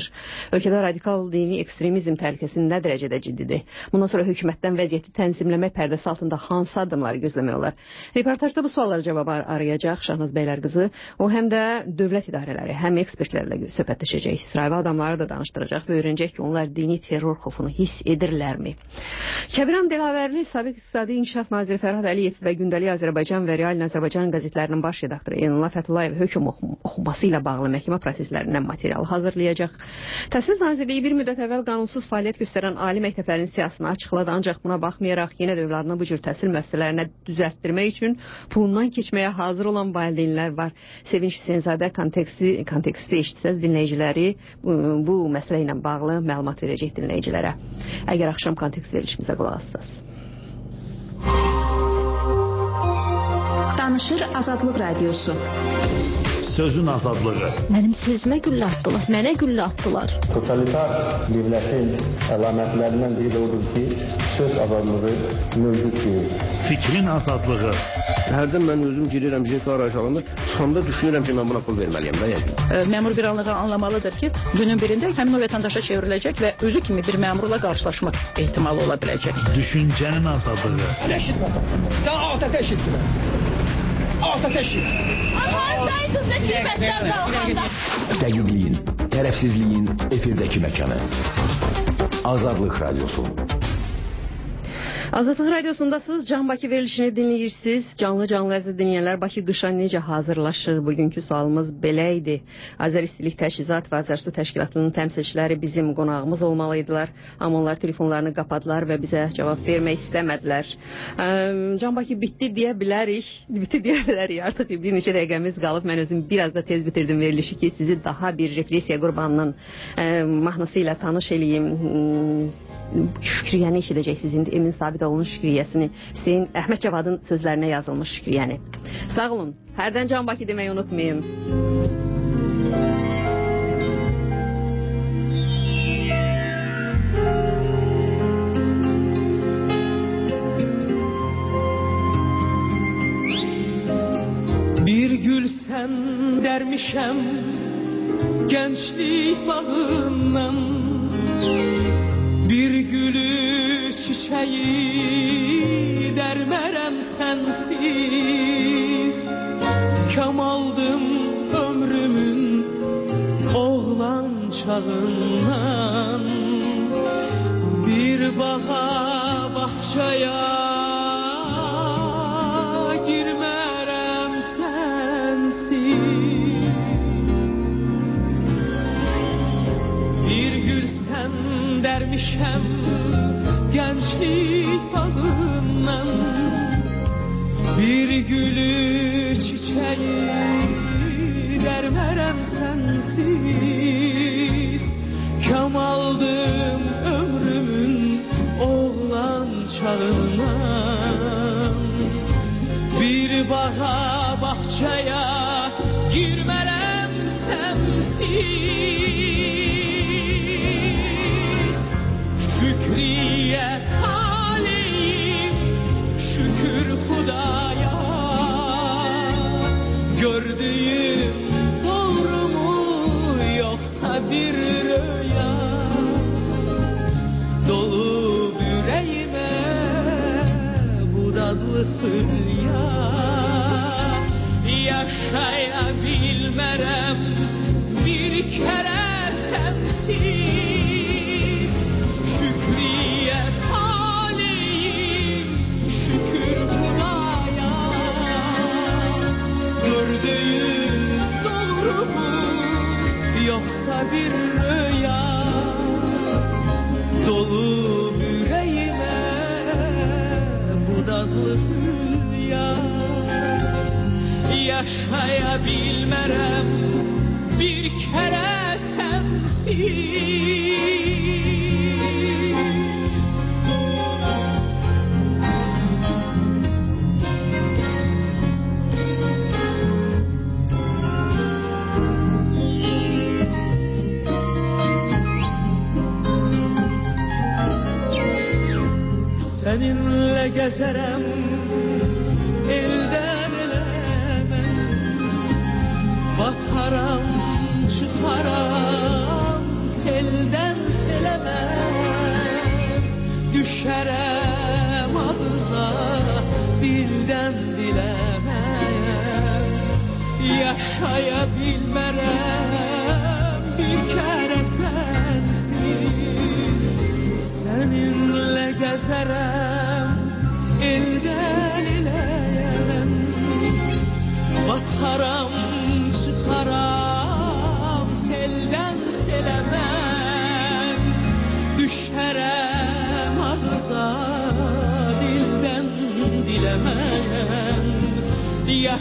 Ölkədə radikal dini ekstremizm təhlükəsi nə dərəcədə ciddidir? Bundan sonra hökumətdən vəziyyəti tənzimləmək pərdəsi altında hansı addımları gözləmək olar? Reportajda bu suallara cavab arayacaq Şahnaz Bəylərqızı. O həm də dövlət idarələri, həm ekspertlərlə söhbətləşəcək. İsrail adamları da danışdıracaq və öyrənəcək ki, onlar dini terror xofunu hiss edirlərmi? Kəbiran Delavərli, Sabiq İqtisadi İnkişaf Naziri Fərhad Əliyev və Gündəlik Azərbaycan və Real Azərbaycan qəzetlərinin baş redaktoru Eynullah Fəthullayev hökm oxuması ilə bağlı məhkəmə proseslərindən material hazırlayacaq. olacaq. Təhsil Nazirliyi bir müddət əvvəl qanunsuz fəaliyyət göstərən ali məktəblərin siyahısını açıqladı, ancaq buna baxmayaraq yenə də övladını bu cür təhsil müəssisələrinə düzəltdirmək üçün pulundan keçməyə hazır olan valideynlər var. Sevinç Hüseynzadə konteksti, konteksti eşitsəz dinləyiciləri bu, bu məsələ ilə bağlı məlumat verəcək dinləyicilərə. Əgər axşam kontekst verilişimizə qulaq assınız. Danışır Azadlıq Radiosu. Sözün azadlığı. Mənim sözümə güllə atdılar, mənə güllə atdılar. Totalitar dövlətin əlamətlərindən biri də odur ki, söz azadlığı mövcud deyil. Fikrin azadlığı. Hərdən mən özüm girirəm bir şey arayış alanda, çıxanda düşünürəm ki, mən buna pul verməliyəm də yəqin. Məmur bir anlığa anlamalıdır ki, günün birində həmin o vətəndaşa çevriləcək və özü kimi bir məmurla qarşılaşmaq ehtimalı ola biləcək. Düşüncənin azadlığı. Eşitməsən. Sən atəşə eşitdin. Atəşə eşit. Hardaydın da qiymətdən qalxanda? Dəqiqliyin, tərəfsizliyin efirdəki məkanı. Azadlıq Radiosu. Azadlıq Radiosundasınız. Can Bakı verilişini dinləyirsiniz. Canlı-canlı əziz dinləyənlər, Bakı qışa necə hazırlaşır? Bugünkü sualımız belə idi. Azəristilik Təchizat və Azərsu Təşkilatının təmsilçiləri bizim qonağımız olmalıydılar. Amma onlar telefonlarını qapadılar və bizə cavab vermək istəmədilər. Can Bakı bitdi deyə bilərik. Bitdi deyə bilərik. Artıq bir neçə dəqiqəmiz qalıb. Mən özüm biraz da tez bitirdim verilişi ki, sizi daha bir repressiya qurbanının mahnısı ilə tanış eləyim. Şükriyəni eşidəcəksiniz. İndi Emin Sabidoğlu'nun şükriyəsini, Hüseyin Əhməd Cavadın sözlərinə yazılmış şükriyəni. Sağ olun. Hərdən Can Bakı deməyi unutmayın. Bir gül sən dərmişəm gençlik bağından, bir gülü çiçeği dermerem sensiz. Kamaldım ömrümün oğlan çağından, bir bağa bahçaya girmerem sensiz. Bir gül sen dermişem gençlik bağından, bir gülü çiçeği dermerem sensiz. Kamaldım ömrümün oğlan çağından, bir bağa bahçaya girmerem sensiz. Şükriye taleyim, şükür Hudaya, gördüğüm doğru mu yoksa bir rüya? Dolu yüreğime bu dadlı hülya, yaşayabilmerem bir kere sensiz. Şükriye taleyim, şükür Hudaya, gördüğüm doğru mu yoksa bir rüya? Dolu yüreğime bu dadlı hülya, yaşayabilmerem bir kere sensiz. Seninle gezerem elden ele ben, bataram çıkaram selden seleme, düşerem ağza dilden dileme, yaşayabilmerem bir kere sensiz. Seninle gezerem elden ele ben, bataram